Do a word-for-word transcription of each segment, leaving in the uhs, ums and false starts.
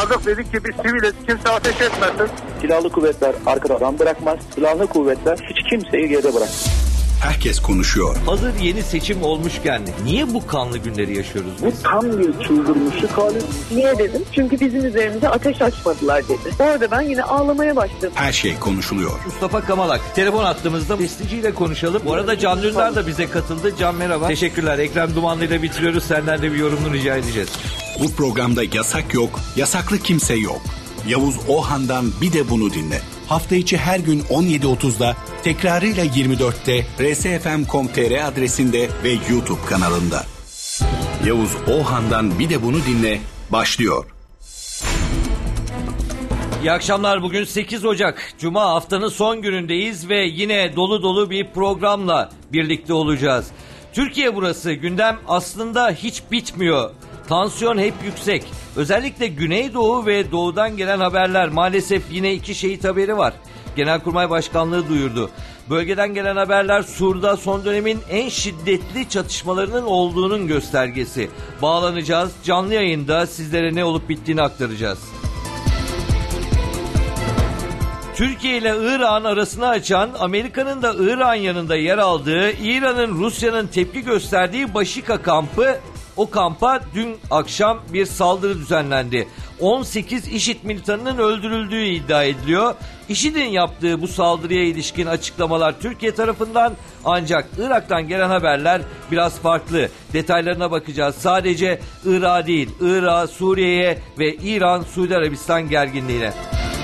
Çağırdık, dedik ki biz siviliz, kimse ateş etmesin. Silahlı kuvvetler arkadan bırakmaz. Silahlı kuvvetler hiç kimseyi geride bırakmaz. Herkes konuşuyor. Hazır yeni seçim olmuşken niye bu kanlı günleri yaşıyoruz biz? Bu tam bir çıldırmışlık hali. Niye dedim? Çünkü bizim üzerimize ateş açmadılar dedi. Bu arada ben yine ağlamaya başladım. Her şey konuşuluyor. Mustafa Kamalak telefon attığımızda besteciyle konuşalım. Bu arada Can Dündar da bize katıldı. Can merhaba. Teşekkürler. Ekrem Dumanlı ile bitiriyoruz. Senden de bir yorumunu rica edeceğiz. Bu programda yasak yok, yasaklı kimse yok. Yavuz Ohan'dan bir de bunu dinle. Hafta içi her gün on yedi otuzda, tekrarıyla yirmi dörtte r s f m nokta com nokta t r adresinde ve YouTube kanalında. Yavuz Ohan'dan bir de bunu dinle başlıyor. İyi akşamlar. Bugün sekiz Ocak. Cuma, haftanın son günündeyiz ve yine dolu dolu bir programla birlikte olacağız. Türkiye burası. Gündem aslında hiç bitmiyor. Tansiyon hep yüksek. Özellikle Güneydoğu ve Doğu'dan gelen haberler. Maalesef yine iki şehit haberi var. Genelkurmay Başkanlığı duyurdu. Bölgeden gelen haberler Sur'da son dönemin en şiddetli çatışmalarının olduğunun göstergesi. Bağlanacağız. Canlı yayında sizlere ne olup bittiğini aktaracağız. Türkiye ile İran arasını açan, Amerika'nın da İran yanında yer aldığı, İran'ın Rusya'nın tepki gösterdiği Başika kampı, o kampa dün akşam bir saldırı düzenlendi. on sekiz IŞİD militanının öldürüldüğü iddia ediliyor. IŞİD'in yaptığı bu saldırıya ilişkin açıklamalar Türkiye tarafından, ancak Irak'tan gelen haberler biraz farklı. Detaylarına bakacağız. Sadece Irak değil, Irak, Suriye'ye ve İran-Suudi Arabistan gerginliğine.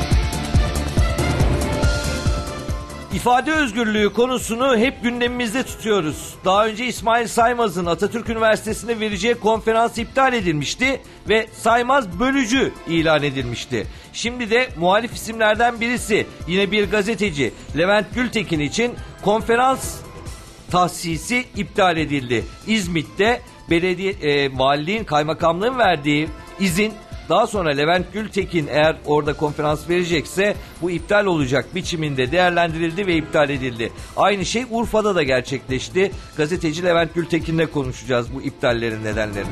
İfade özgürlüğü konusunu hep gündemimizde tutuyoruz. Daha önce İsmail Saymaz'ın Atatürk Üniversitesi'ne vereceği konferans iptal edilmişti ve Saymaz bölücü ilan edilmişti. Şimdi de muhalif isimlerden birisi, yine bir gazeteci Levent Gültekin için konferans tahsisi iptal edildi. İzmit'te belediye e, valiliğin, kaymakamlığın verdiği izin, daha sonra Levent Gültekin eğer orada konferans verecekse bu iptal olacak biçiminde değerlendirildi ve iptal edildi. Aynı şey Urfa'da da gerçekleşti. Gazeteci Levent Gültekin'le konuşacağız bu iptallerin nedenlerini.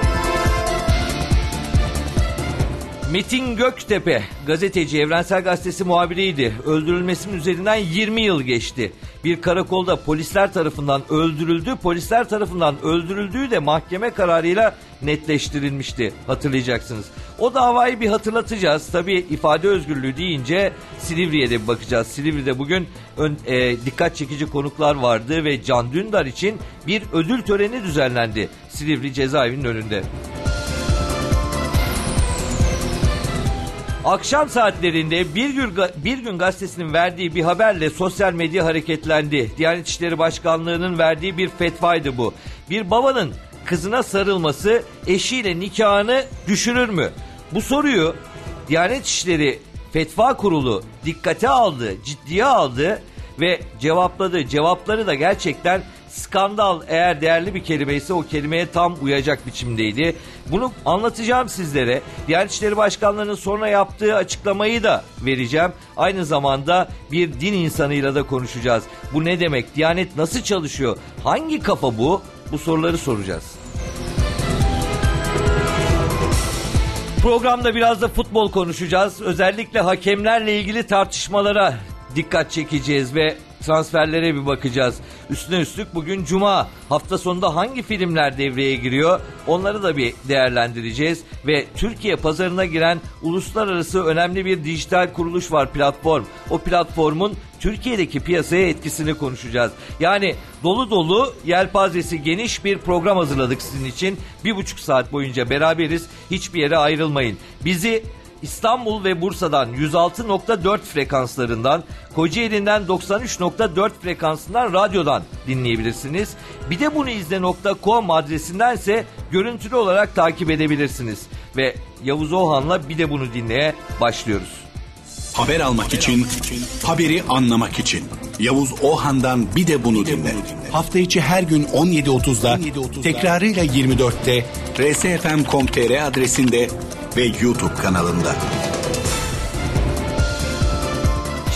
Metin Göktepe, gazeteci, Evrensel Gazetesi muhabiriydi. Öldürülmesinin üzerinden yirmi yıl geçti. Bir karakolda polisler tarafından öldürüldü. Polisler tarafından öldürüldüğü de mahkeme kararıyla netleştirilmişti, hatırlayacaksınız. O davayı bir hatırlatacağız. Tabii ifade özgürlüğü deyince Silivri'ye de bakacağız. Silivri'de bugün ön, e, dikkat çekici konuklar vardı ve Can Dündar için bir ödül töreni düzenlendi Silivri cezaevinin önünde. Akşam saatlerinde Bir Gün, Bir Gün Gazetesi'nin verdiği bir haberle sosyal medya hareketlendi. Diyanet İşleri Başkanlığı'nın verdiği bir fetvaydı bu. Bir babanın kızına sarılması eşiyle nikahını düşürür mü? Bu soruyu Diyanet İşleri Fetva Kurulu dikkate aldı, ciddiye aldı ve cevapladı. Cevapları da gerçekten skandal, eğer değerli bir kelimeyse o kelimeye tam uyacak biçimdeydi. Bunu anlatacağım sizlere. Diyanet İşleri Başkanlığı'nın sonra yaptığı açıklamayı da vereceğim. Aynı zamanda bir din insanıyla da konuşacağız. Bu ne demek? Diyanet nasıl çalışıyor? Hangi kafa bu? Bu soruları soracağız. Programda biraz da futbol konuşacağız. Özellikle hakemlerle ilgili tartışmalara dikkat çekeceğiz ve transferlere bir bakacağız. Üstüne üstlük bugün Cuma. Hafta sonunda hangi filmler devreye giriyor? Onları da bir değerlendireceğiz. Ve Türkiye pazarına giren uluslararası önemli bir dijital kuruluş var, platform. O platformun Türkiye'deki piyasaya etkisini konuşacağız. Yani dolu dolu, yelpazesi geniş bir program hazırladık sizin için. Bir buçuk saat boyunca beraberiz. Hiçbir yere ayrılmayın. Bizi İstanbul ve Bursa'dan yüz altı nokta dört frekanslarından, Kocaeli'nden doksan üç nokta dört frekansından radyodan dinleyebilirsiniz. Bir de bunu izle nokta com adresindense görüntülü olarak takip edebilirsiniz. Ve Yavuz Ohan'la bir de bunu dinleye başlıyoruz. Haber almak için, haberi anlamak için. Yavuz Ohan'dan bir de bunu dinle. Hafta içi her gün on yedi otuzda, tekrarıyla yirmi dörtte r s f m nokta com nokta t r adresinde ve YouTube kanalında.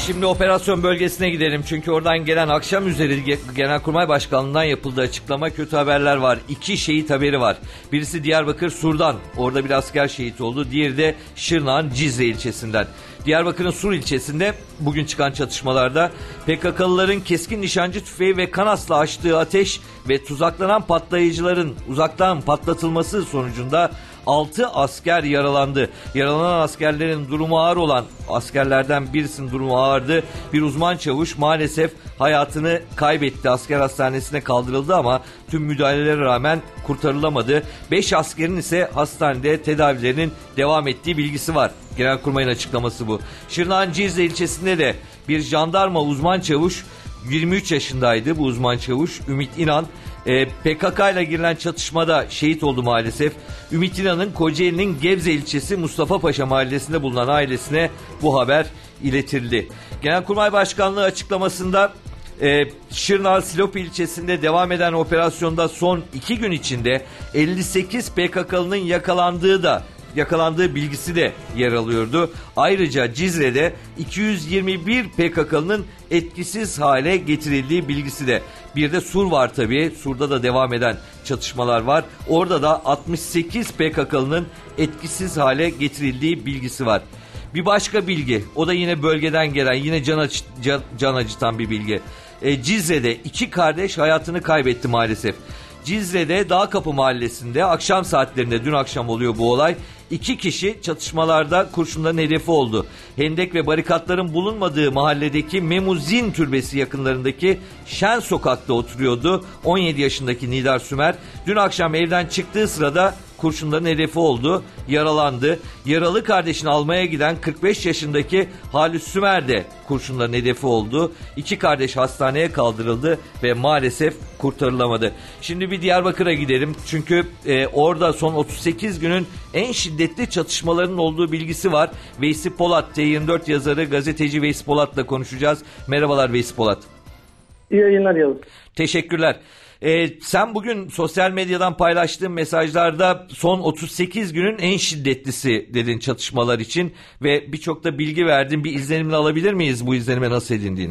Şimdi operasyon bölgesine gidelim. Çünkü oradan gelen akşam üzeri Genelkurmay Başkanlığı'ndan yapıldığı açıklama, kötü haberler var. İki şehit haberi var. Birisi Diyarbakır Sur'dan. Orada bir asker şehit oldu. Diğeri de Şırnak'ın Cizre ilçesinden. Diyarbakır'ın Sur ilçesinde bugün çıkan çatışmalarda P K K'lıların keskin nişancı tüfeği ve kanasla açtığı ateş ve tuzaklanan patlayıcıların uzaktan patlatılması sonucunda altı asker yaralandı. Yaralanan askerlerin durumu ağır olan askerlerden birisinin durumu ağırdı. Bir uzman çavuş maalesef hayatını kaybetti. Asker hastanesine kaldırıldı ama tüm müdahalelere rağmen kurtarılamadı. beş askerin ise hastanede tedavilerinin devam ettiği bilgisi var. Genelkurmay'ın açıklaması bu. Şırnak'ın Cizre ilçesinde de bir jandarma uzman çavuş, yirmi üç yaşındaydı bu uzman çavuş Ümit İnan. E, P K K ile girilen çatışmada şehit oldu maalesef. Ümit İnan'ın Kocaeli'nin Gebze ilçesi Mustafa Paşa mahallesinde bulunan ailesine bu haber iletildi. Genelkurmay Başkanlığı açıklamasında e, Şırnak Silopi ilçesinde devam eden operasyonda son iki gün içinde elli sekiz P K K'lının yakalandığı da yakalandığı bilgisi de yer alıyordu. Ayrıca Cizre'de iki yüz yirmi bir P K K'lının etkisiz hale getirildiği bilgisi de. Bir de Sur var tabii. Sur'da da devam eden çatışmalar var. Orada da altmış sekiz P K K'lının etkisiz hale getirildiği bilgisi var. Bir başka bilgi, o da yine bölgeden gelen, yine can, acı, can, can acıtan bir bilgi. E, Cizre'de iki kardeş hayatını kaybetti maalesef. Cizre'de Dağkapı mahallesinde akşam saatlerinde, dün akşam oluyor bu olay, iki kişi çatışmalarda kurşunların hedefi oldu. Hendek ve barikatların bulunmadığı mahalledeki Memuzin Türbesi yakınlarındaki Şen Sokak'ta oturuyordu on yedi yaşındaki Nidar Sümer. Dün akşam evden çıktığı sırada kurşunların hedefi oldu, yaralandı. Yaralı kardeşini almaya giden kırk beş yaşındaki Halis Sümer de kurşunların hedefi oldu. İki kardeş hastaneye kaldırıldı ve maalesef kurtarılamadı. Şimdi bir Diyarbakır'a gidelim. Çünkü e, orada son otuz sekiz günün en şiddetli çatışmaların olduğu bilgisi var. Veysi Polat, T yirmi dört yazarı, gazeteci Veysi Polat'la konuşacağız. Merhabalar Veysi Polat. İyi yayınlar Yavuz. Teşekkürler. Ee, sen bugün sosyal medyadan paylaştığın mesajlarda son otuz sekiz günün en şiddetlisi dedin çatışmalar için ve birçok da bilgi verdin. Bir izlenimle alabilir miyiz bu izlenime nasıl edindiğini?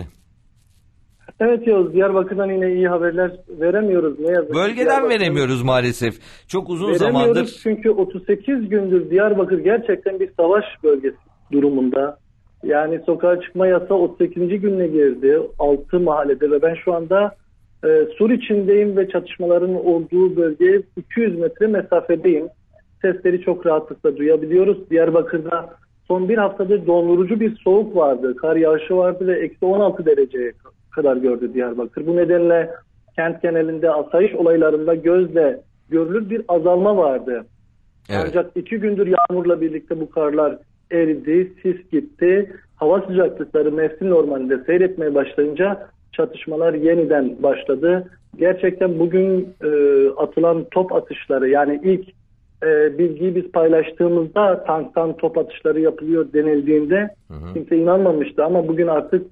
Evet Yavuz, Diyarbakır'dan yine iyi haberler veremiyoruz. Ne yazık Bölgeden veremiyoruz maalesef. Çok uzun zamandır. Çünkü otuz sekiz gündür Diyarbakır gerçekten bir savaş bölgesi durumunda. Yani sokağa çıkma yasağı otuz sekizinci gününe girdi. altı mahallede ve ben şu anda e, Sur içindeyim ve çatışmaların olduğu bölgeye iki yüz metre mesafedeyim. Sesleri çok rahatlıkla duyabiliyoruz. Diyarbakır'da son bir haftadır dondurucu bir soğuk vardı. Kar yağışı vardı ve eksi on altı dereceye kadar gördü Diyarbakır. Bu nedenle kent genelinde asayiş olaylarında gözle görülür bir azalma vardı. Evet. Ancak iki gündür yağmurla birlikte bu karlar eridi, sis gitti. Hava sıcaklıkları mevsim normalinde seyretmeye başlayınca çatışmalar yeniden başladı. Gerçekten bugün e, atılan top atışları, yani ilk e, bilgiyi biz paylaştığımızda tanktan top atışları yapılıyor denildiğinde hı hı. kimse inanmamıştı ama bugün artık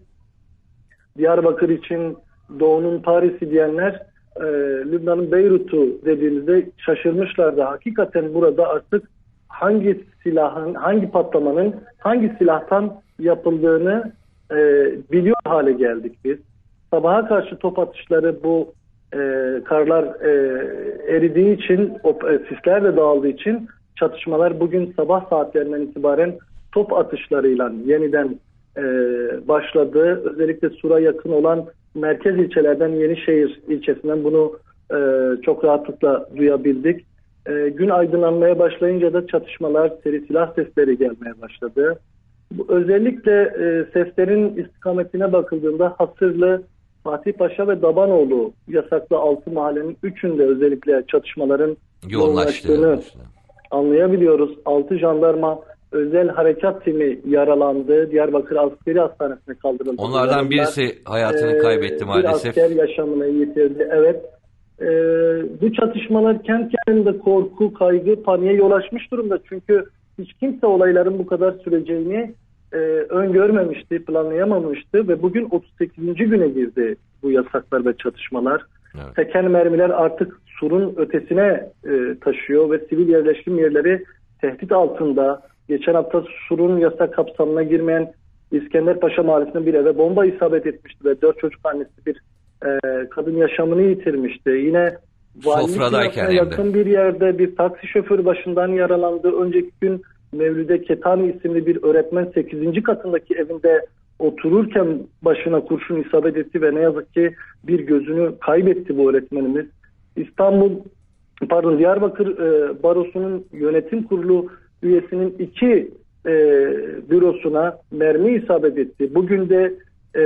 Diyarbakır için Doğu'nun Paris'i diyenler e, Lübnan'ın Beyrut'u dediğimizde şaşırmışlardı. Hakikaten burada artık hangi silahın, hangi patlamanın hangi silahtan yapıldığını e, biliyor hale geldik biz. Sabaha karşı top atışları bu e, karlar e, eridiği için, o, e, sisler de dağıldığı için çatışmalar bugün sabah saatlerinden itibaren top atışlarıyla yeniden e, başladı. Özellikle Sur'a yakın olan merkez ilçelerden Yenişehir ilçesinden bunu e, çok rahatlıkla duyabildik. E, gün aydınlanmaya başlayınca da çatışmalar, seri silah sesleri gelmeye başladı. Bu, özellikle e, seslerin istikametine bakıldığında Hasırlı, Fatih Paşa ve Dabanoğlu yasaklı altı mahallenin üçünde özellikle çatışmaların yoğunlaştığını anlayabiliyoruz. altı jandarma özel harekat timi yaralandı. Diyarbakır Askeri Hastanesi'ne kaldırıldı. Onlardan birisi hayatını kaybetti maalesef. Bir asker yaşamını yitirdi. Evet. Ee, bu çatışmalar kent genelinde korku, kaygı, paniğe yol açmış durumda. Çünkü hiç kimse olayların bu kadar süreceğini e, öngörmemişti, planlayamamıştı ve bugün otuz sekizinci güne girdi bu yasaklar ve çatışmalar. Evet. Teken mermiler artık Sur'un ötesine e, taşıyor ve sivil yerleşim yerleri tehdit altında. Geçen hafta Sur'un yasak kapsamına girmeyen İskenderpaşa Mahallesi'nde bir eve bomba isabet etmişti ve dört çocuk annesi bir e, kadın yaşamını yitirmişti. Yine Sofradayken Valilik yakın bir yerde bir taksi şoförü başından yaralandı. Önceki gün Mevlüde Ketani isimli bir öğretmen sekizinci katındaki evinde otururken başına kurşun isabet etti ve ne yazık ki bir gözünü kaybetti bu öğretmenimiz. İstanbul, pardon Diyarbakır e, Barosu'nun yönetim kurulu üyesinin iki e, bürosuna mermi isabet etti. Bugün de e,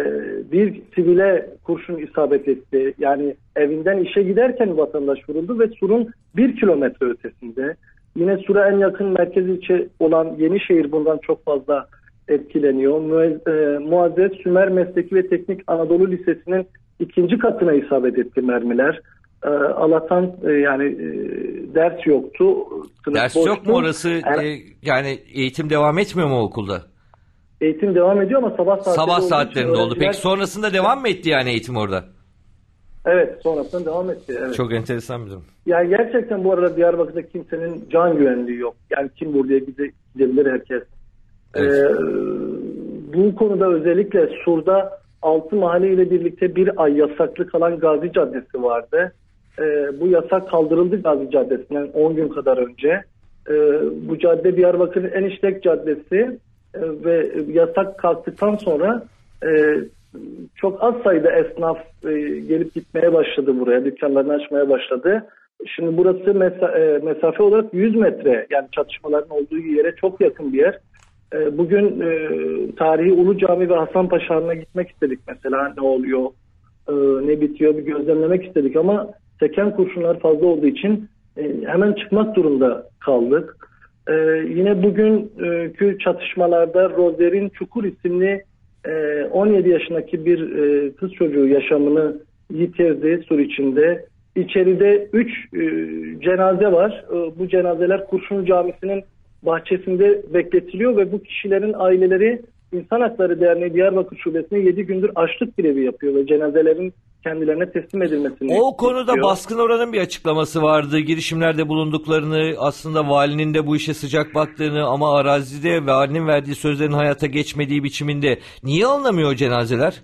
bir sivile kurşun isabet etti. Yani evinden işe giderken vatandaş vuruldu ve Sur'un bir kilometre ötesinde. Yine Sur'a en yakın merkez ilçe olan Yenişehir bundan çok fazla etkileniyor. Mu- e, Muazzez Sümer Mesleki ve Teknik Anadolu Lisesi'nin ikinci katına isabet etti mermiler. E, Allah'tan e, yani e, ders yoktu. Sınıf Ders boştu. yok mu orası? Yani, E, yani eğitim devam etmiyor mu okulda? eğitim devam ediyor ama sabah saatlerinde Sabah olduğu için saatlerinde oldu. öğrenciler- Peki sonrasında devam mı etti yani eğitim orada? Evet, sonrasında devam etti. Evet. Çok enteresan bir durum. Yani gerçekten bu arada Diyarbakır'da kimsenin can güvenliği yok. Yani kim buraya gide- gidebilir herkes. Evet. Ee, bu konuda özellikle Sur'da altı mahalle ile birlikte bir ay yasaklı kalan Gazi Caddesi vardı. Ee, bu yasak kaldırıldı Gazi Caddesi'nden on gün kadar önce. Ee, bu cadde Diyarbakır'ın en işlek caddesi ee, ve yasak kalktıktan sonra e, çok az sayıda esnaf e, gelip gitmeye başladı buraya. Dükkanlarını açmaya başladı. Şimdi burası mesa- e, mesafe olarak yüz metre, yani çatışmaların olduğu yere çok yakın bir yer. E, bugün e, tarihi Ulu Cami ve Hasanpaşa Hanı'na gitmek istedik mesela, ne oluyor, e, ne bitiyor bir gözlemlemek istedik ama seken kurşunlar fazla olduğu için e, hemen çıkmak durumunda kaldık. E, yine bugünkü çatışmalarda Rozerin Çukur isimli e, on yedi yaşındaki bir e, kız çocuğu yaşamını yitirdi Sur içinde. İçeride üç e, cenaze var. E, bu cenazeler Kurşunlu Camisi'nin bahçesinde bekletiliyor ve bu kişilerin aileleri İnsan Hakları Derneği Diyarbakır Şubesi'ne yedi gündür açlık grevi yapıyor ve cenazelerin kendilerine teslim edilmesini O konuda istiyor. Baskın Oran'ın bir açıklaması vardı. Girişimlerde bulunduklarını, aslında valinin de bu işe sıcak baktığını ama arazide valinin verdiği sözlerin hayata geçmediği biçiminde. Niye alınamıyor o cenazeler?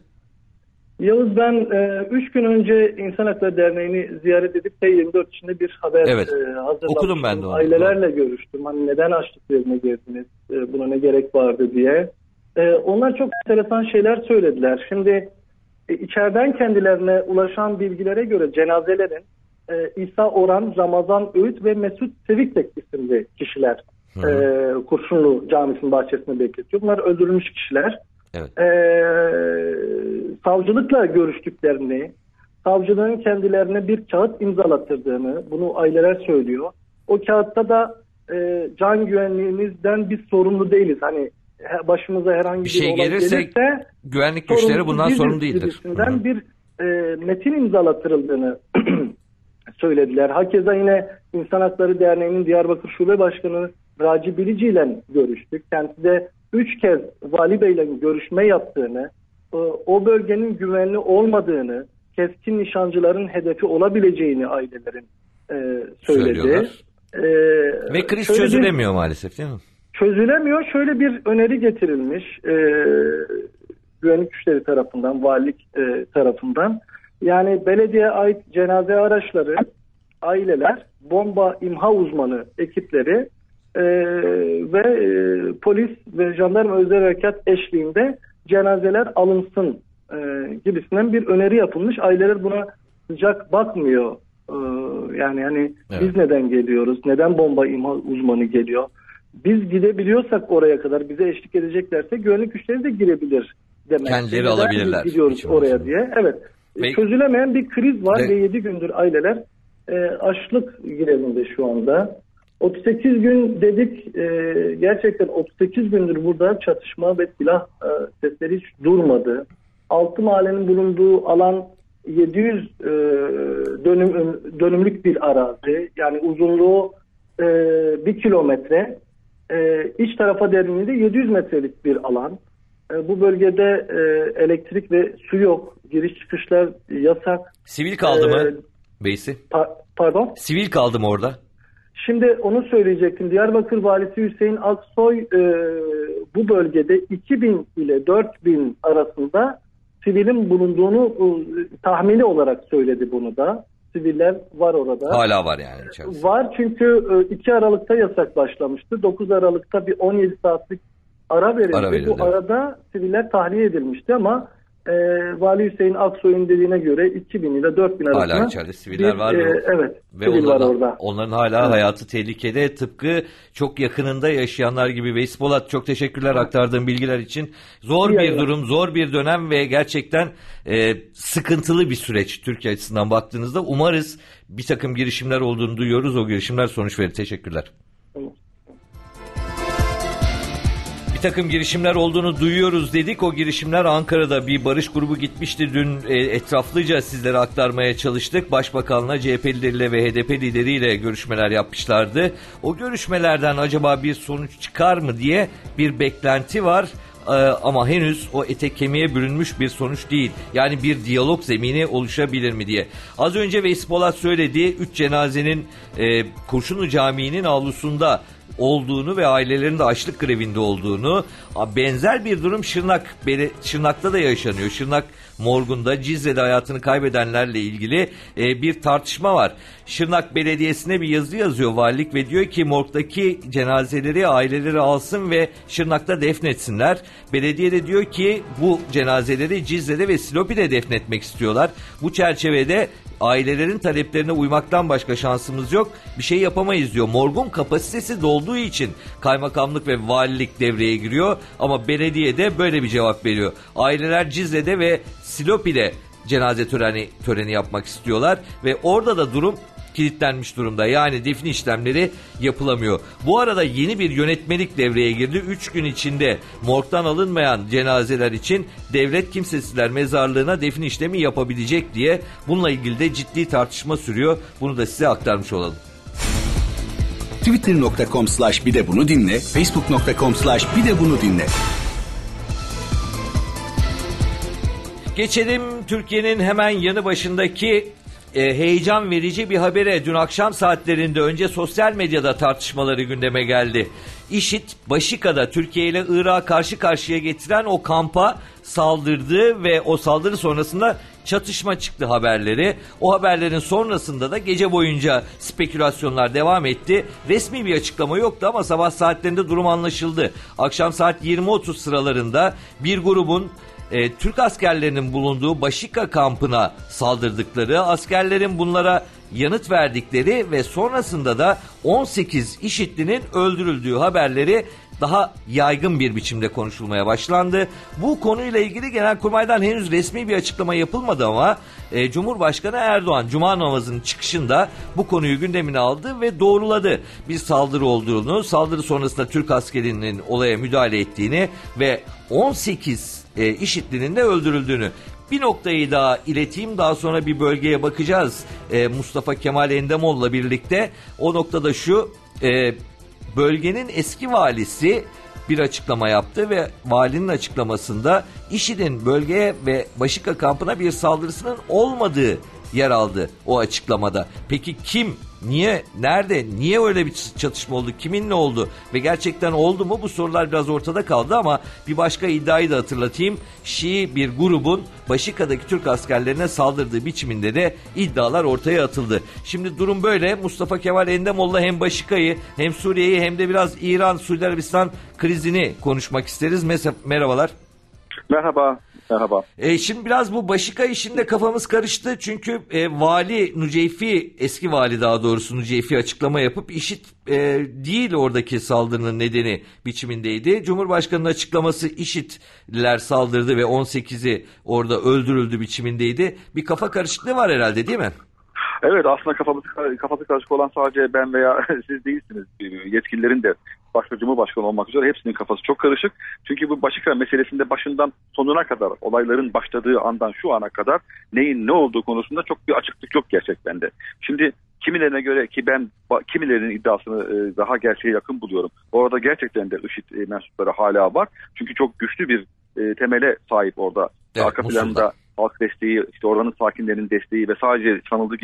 Yavuz, ben e, üç gün önce İnsan Hakları Derneği'ni ziyaret edip T yirmi dört içinde bir haber Evet. e, hazırlamıştım. Okudum ben de onu. Ailelerle görüştüm. Hani neden açlık grevine girdiniz, e, buna ne gerek vardı diye. E, onlar çok enteresan şeyler söylediler. Şimdi e, içeriden kendilerine ulaşan bilgilere göre cenazelerin e, İsa Orhan, Ramazan Öğüt ve Mesut Seviktek isimli kişiler e, Kurşunlu Camisi'nin bahçesinde bekletiyor. Bunlar öldürülmüş kişiler. Evet. Ee, savcılıkla görüştüklerini, savcılığın kendilerine bir kağıt imzalattırdığını, bunu aileler söylüyor. O kağıtta da e, can güvenliğimizden biz sorumlu değiliz. Hani başımıza herhangi bir, Bir şey olay gelirse gelirse güvenlik güçleri sorumlusu bundan biziz sorumlu değildir. gibisinden Hı hı. bir e, metin imzalattırıldığını söylediler. Hakeza yine İnsan Hakları Derneği'nin Diyarbakır Şube Başkanı Raci Bilici ile görüştük. Kendisi de üç kez Vali Bey ile görüşme yaptığını, o bölgenin güvenli olmadığını, keskin nişancıların hedefi olabileceğini ailelerin e, söyledi. E, Ve kriz şöyle bir- çözülemiyor maalesef, değil mi? Çözülemiyor. Şöyle bir öneri getirilmiş e, güvenlik güçleri tarafından, valilik e, tarafından. Yani belediyeye ait cenaze araçları, aileler, bomba imha uzmanı ekipleri e, ve e, polis ve jandarma özel harekat eşliğinde cenazeler alınsın e, gibisinden bir öneri yapılmış. Aileler buna sıcak bakmıyor. E, yani hani Evet. biz neden geliyoruz? Neden bomba imha uzmanı geliyor? Biz gidebiliyorsak oraya kadar, bize eşlik edeceklerse güvenlik güçleri de girebilir demek. Kendileri Neden alabilirler. biz gidiyoruz Hiç oraya olmazsa. diye. Evet. Ve- Çözülemeyen bir kriz var Ve- ve yedi gündür aileler e, açlık grevinde şu anda. otuz sekiz gün dedik, e, gerçekten otuz sekiz gündür burada çatışma ve silah e, sesleri hiç durmadı. Altı mahallenin bulunduğu alan yedi yüz e, dönüm, dönümlük bir arazi. Yani uzunluğu e, bir kilometre. E, iç tarafa derinliği de yedi yüz metrelik bir alan. E, bu bölgede e, elektrik ve su yok. Giriş çıkışlar yasak. Sivil kaldı mı Ee, Beysi? Pa- pardon? Sivil kaldı mı orada? Şimdi onu söyleyecektim. Diyarbakır Valisi Hüseyin Aksoy e, bu bölgede iki bin ile dört bin arasında sivilin bulunduğunu e, tahmini olarak söyledi bunu da. Siviller var orada. Hala var yani içerisinde. Var çünkü iki Aralık'ta yasak başlamıştı. dokuz Aralık'ta bir on yedi saatlik ara verildi. Ara verildi. Bu arada siviller tahliye edilmişti ama e, Vali Hüseyin Aksoy'un dediğine göre iki bin ile dört bin arasında. Hala içeride siviller bir, var. E, evet. Ve sivil onların, var orada. onların hala evet. hayatı tehlikede. Tıpkı çok yakınında yaşayanlar gibi. Veys Polat, çok teşekkürler aktardığın bilgiler için. Zor İyi bir yani. durum, zor bir dönem ve gerçekten e, sıkıntılı bir süreç Türkiye açısından baktığınızda. Umarız bir takım girişimler olduğunu duyuyoruz. O girişimler sonuç verir. Teşekkürler. Tamam. Bir takım girişimler olduğunu duyuyoruz dedik. O girişimler Ankara'da bir barış grubu gitmişti. Dün e, etraflıca sizlere aktarmaya çalıştık. Başbakanla, C H P lideriyle ve H D P lideriyle görüşmeler yapmışlardı. O görüşmelerden acaba bir sonuç çıkar mı diye bir beklenti var. Ee, ama henüz o ete kemiğe bürünmüş bir sonuç değil. Yani bir diyalog zemini oluşabilir mi diye. Az önce Veys Polat söyledi. Üç cenazenin e, Kurşunlu Camii'nin avlusunda olduğunu ve ailelerin de açlık grevinde olduğunu, benzer bir durum Şırnak Şırnak'ta da yaşanıyor. Şırnak morgunda Cizre'de hayatını kaybedenlerle ilgili e, bir tartışma var. Şırnak Belediyesi'ne bir yazı yazıyor valilik ve diyor ki morgdaki cenazeleri aileleri alsın ve Şırnak'ta defnetsinler. Belediye de diyor ki bu cenazeleri Cizre'de ve Silopi'de defnetmek istiyorlar. Bu çerçevede ailelerin taleplerine uymaktan başka şansımız yok. Bir şey yapamayız diyor. Morgun kapasitesi dolduğu için kaymakamlık ve valilik devreye giriyor. Ama belediye de böyle bir cevap veriyor. Aileler Cizre'de ve Silopi'de cenaze töreni, töreni yapmak istiyorlar. Ve orada da durum kilitlenmiş durumda. Yani defin işlemleri yapılamıyor. Bu arada yeni bir yönetmelik devreye girdi. Üç gün içinde morgdan alınmayan cenazeler için devlet kimsesizler mezarlığına defin işlemi yapabilecek diye. Bununla ilgili de ciddi tartışma sürüyor. Bunu da size aktarmış olalım. twitter nokta com slash bir de bunu dinle. facebook nokta com slash bir de bunu dinle. Geçelim Türkiye'nin hemen yanı başındaki E, heyecan verici bir habere. Dün akşam saatlerinde önce sosyal medyada tartışmaları gündeme geldi. İŞİD, Başika'da Türkiye ile Irak'ı karşı karşıya getiren o kampa saldırdı ve o saldırı sonrasında çatışma çıktı haberleri. O haberlerin sonrasında da gece boyunca spekülasyonlar devam etti. Resmi bir açıklama yoktu ama sabah saatlerinde durum anlaşıldı. Akşam saat yirmi otuz sıralarında bir grubun E, Türk askerlerinin bulunduğu Başika kampına saldırdıkları, askerlerin bunlara yanıt verdikleri ve sonrasında da on sekiz IŞİD'linin öldürüldüğü haberleri daha yaygın bir biçimde konuşulmaya başlandı. Bu konuyla ilgili Genelkurmay'dan henüz resmi bir açıklama yapılmadı ama e, Cumhurbaşkanı Erdoğan Cuma namazının çıkışında bu konuyu gündemine aldı ve doğruladı. Bir saldırı olduğunu, saldırı sonrasında Türk askerinin olaya müdahale ettiğini ve on sekiz e, IŞİD'linin de öldürüldüğünü. Bir noktayı daha ileteyim, daha sonra bir bölgeye bakacağız e, Mustafa Kemal Endemoğlu'la birlikte. O noktada şu, e, bölgenin eski valisi bir açıklama yaptı ve valinin açıklamasında IŞİD'in bölgeye ve Başika kampına bir saldırısının olmadığı yer aldı o açıklamada. Peki kim, niye, nerede, niye öyle bir çatışma oldu, kiminle oldu ve gerçekten oldu mu, bu sorular biraz ortada kaldı ama bir başka iddiayı da hatırlatayım. Şii bir grubun Başika'daki Türk askerlerine saldırdığı biçiminde de iddialar ortaya atıldı. Şimdi durum böyle. Mustafa Kemal Endemoğlu'la hem Başika'yı hem Suriye'yi hem de biraz İran, Suudi Arabistan krizini konuşmak isteriz. Mes- merhabalar. Merhaba. Merhaba. E, şimdi biraz bu Başika işinde kafamız karıştı. Çünkü e, vali Nuceyfi, eski vali daha doğrusu Nuceyfi açıklama yapıp IŞİD e, değil oradaki saldırının nedeni biçimindeydi. Cumhurbaşkanı'nın açıklaması IŞİD'liler saldırdı ve on sekizi orada öldürüldü biçimindeydi. Bir kafa karışıklığı var herhalde, değil mi? Evet, aslında kafamız, kafası karışık olan sadece ben veya siz değilsiniz. Yetkililerin de başka Cumhurbaşkanı olmak üzere hepsinin kafası çok karışık. Çünkü bu Başika meselesinde başından sonuna kadar, olayların başladığı andan şu ana kadar neyin ne olduğu konusunda çok bir açıklık yok gerçekten de. Şimdi kimilerine göre, ki ben kimilerinin iddiasını daha gerçeğe yakın buluyorum. Orada gerçekten de IŞİD mensupları hala var. Çünkü çok güçlü bir temele sahip orada. Evet, arka planda halk desteği, işte oranın sakinlerinin desteği ve sadece sanıldığı gibi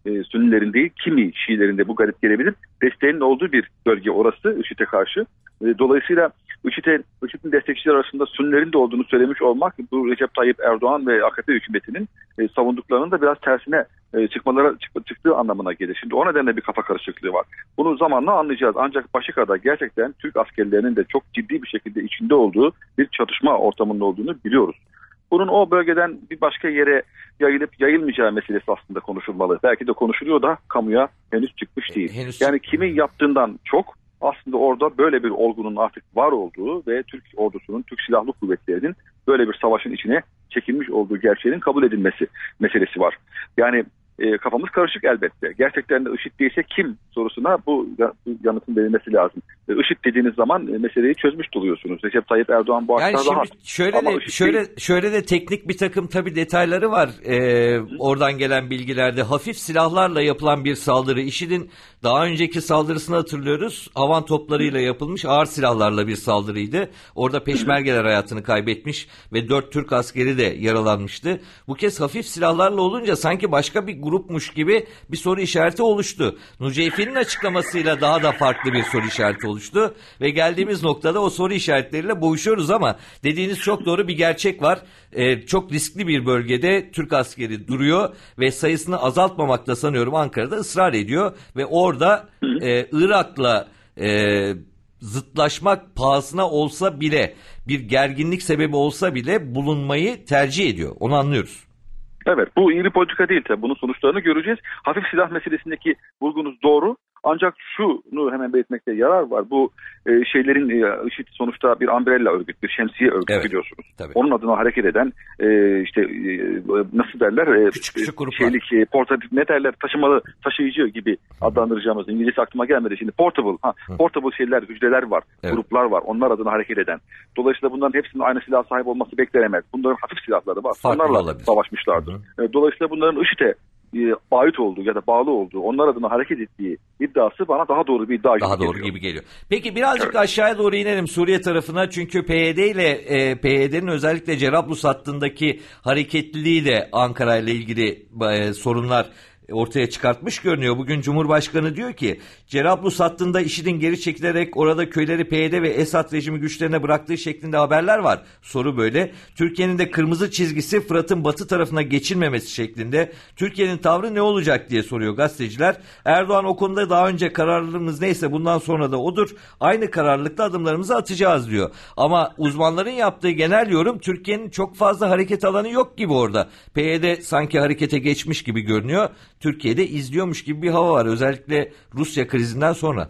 e, Sünnilerin değil kimi Şiilerin de bu garip gelebilir. Desteğinin olduğu bir bölge orası IŞİD'e karşı. E, dolayısıyla IŞİD'e, IŞİD'in destekçiler arasında Sünnilerin de olduğunu söylemiş olmak bu Recep Tayyip Erdoğan ve A K P hükümetinin e, savunduklarının da biraz tersine e, çıkmalara çık, çıktığı anlamına gelir. Şimdi o nedenle bir kafa karışıklığı var. Bunu zamanla anlayacağız. Ancak Başika'da gerçekten Türk askerlerinin de çok ciddi bir şekilde içinde olduğu bir çatışma ortamının olduğunu biliyoruz. Bunun o bölgeden bir başka yere yayılıp yayılmayacağı meselesi aslında konuşulmalı. Belki de konuşuluyor da kamuya henüz çıkmış değil. Henüz... Yani kimin yaptığından çok aslında orada böyle bir olgunun artık var olduğu ve Türk ordusunun, Türk Silahlı Kuvvetleri'nin böyle bir savaşın içine çekilmiş olduğu gerçeğinin kabul edilmesi meselesi var. Yani e, kafamız karışık elbette. Gerçekten de IŞİD değilse kim sorusuna bu yanıtın verilmesi lazım. E, IŞİD dediğiniz zaman e, meseleyi çözmüş oluyorsunuz. Recep Tayyip Erdoğan bu yani açıdan rahat. Şöyle Ama de, şöyle, değil. şöyle de teknik bir takım tabii detayları var. Ee, oradan gelen bilgilerde hafif silahlarla yapılan bir saldırı. IŞİD'in daha önceki saldırısını hatırlıyoruz. Havan toplarıyla yapılmış ağır silahlarla bir saldırıydı. Orada peşmergeler hayatını kaybetmiş ve dört Türk askeri de yaralanmıştı. Bu kez hafif silahlarla olunca sanki başka bir grupmuş gibi bir soru işareti oluştu. Nuceyfi'nin açıklamasıyla daha da farklı bir soru işareti oluştu ve geldiğimiz noktada o soru işaretleriyle boğuşuyoruz ama dediğiniz çok doğru, bir gerçek var. Ee, çok riskli bir bölgede Türk askeri duruyor ve sayısını azaltmamakta sanıyorum Ankara'da ısrar ediyor ve orada e, Irak'la e, zıtlaşmak pahasına olsa bile, bir gerginlik sebebi olsa bile bulunmayı tercih ediyor. Onu anlıyoruz. Evet, bu iyi bir politika değil tabii. Bunun sonuçlarını göreceğiz. Hafif silah meselesindeki vurgunuz doğru. Ancak şunu hemen belirtmekte yarar var. Bu e, şeylerin e, IŞİD sonuçta bir umbrella örgüt, bir şemsiye örgüt, evet, biliyorsunuz. Tabii. Onun adına hareket eden e, işte e, nasıl derler? E, küçük küçük gruplar. Şeylik, e, portatif ne derler? Taşımalı, taşıyıcı gibi adlandıracağımız, İngilizce aklıma gelmedi şimdi. Portable, ha, portable şeyler, hücreler var, evet, gruplar var. Onlar adına hareket eden. Dolayısıyla bunların hepsinin aynı silah sahip olması beklenemez. Bunların hafif silahları var. Farklı Onlarla olabilir. Savaşmışlardır. E, dolayısıyla bunların IŞİD'e ait olduğu ya da bağlı olduğu, onlar adına hareket ettiği iddiası bana daha doğru bir iddia daha gibi doğru geliyor. gibi geliyor. Peki birazcık evet. aşağıya doğru inelim Suriye tarafına, çünkü P Y D ile e, P Y D'nin özellikle Cerablus hattındaki hareketliliği de Ankara ile ilgili e, sorunlar ortaya çıkartmış görünüyor. Bugün Cumhurbaşkanı diyor ki Cerablus hattında IŞİD'in geri çekilerek orada köyleri P Y D ve Esad rejimi güçlerine bıraktığı şeklinde haberler var. Soru böyle. Türkiye'nin de kırmızı çizgisi Fırat'ın batı tarafına geçilmemesi şeklinde. Türkiye'nin tavrı ne olacak diye soruyor gazeteciler. Erdoğan o konuda daha önce kararlılığımız neyse bundan sonra da odur. Aynı kararlılıkta adımlarımızı atacağız diyor. Ama uzmanların yaptığı genel yorum Türkiye'nin çok fazla hareket alanı yok gibi orada. P Y D sanki harekete geçmiş gibi görünüyor. Türkiye'de izliyormuş gibi bir hava var. Özellikle Rusya krizinden sonra.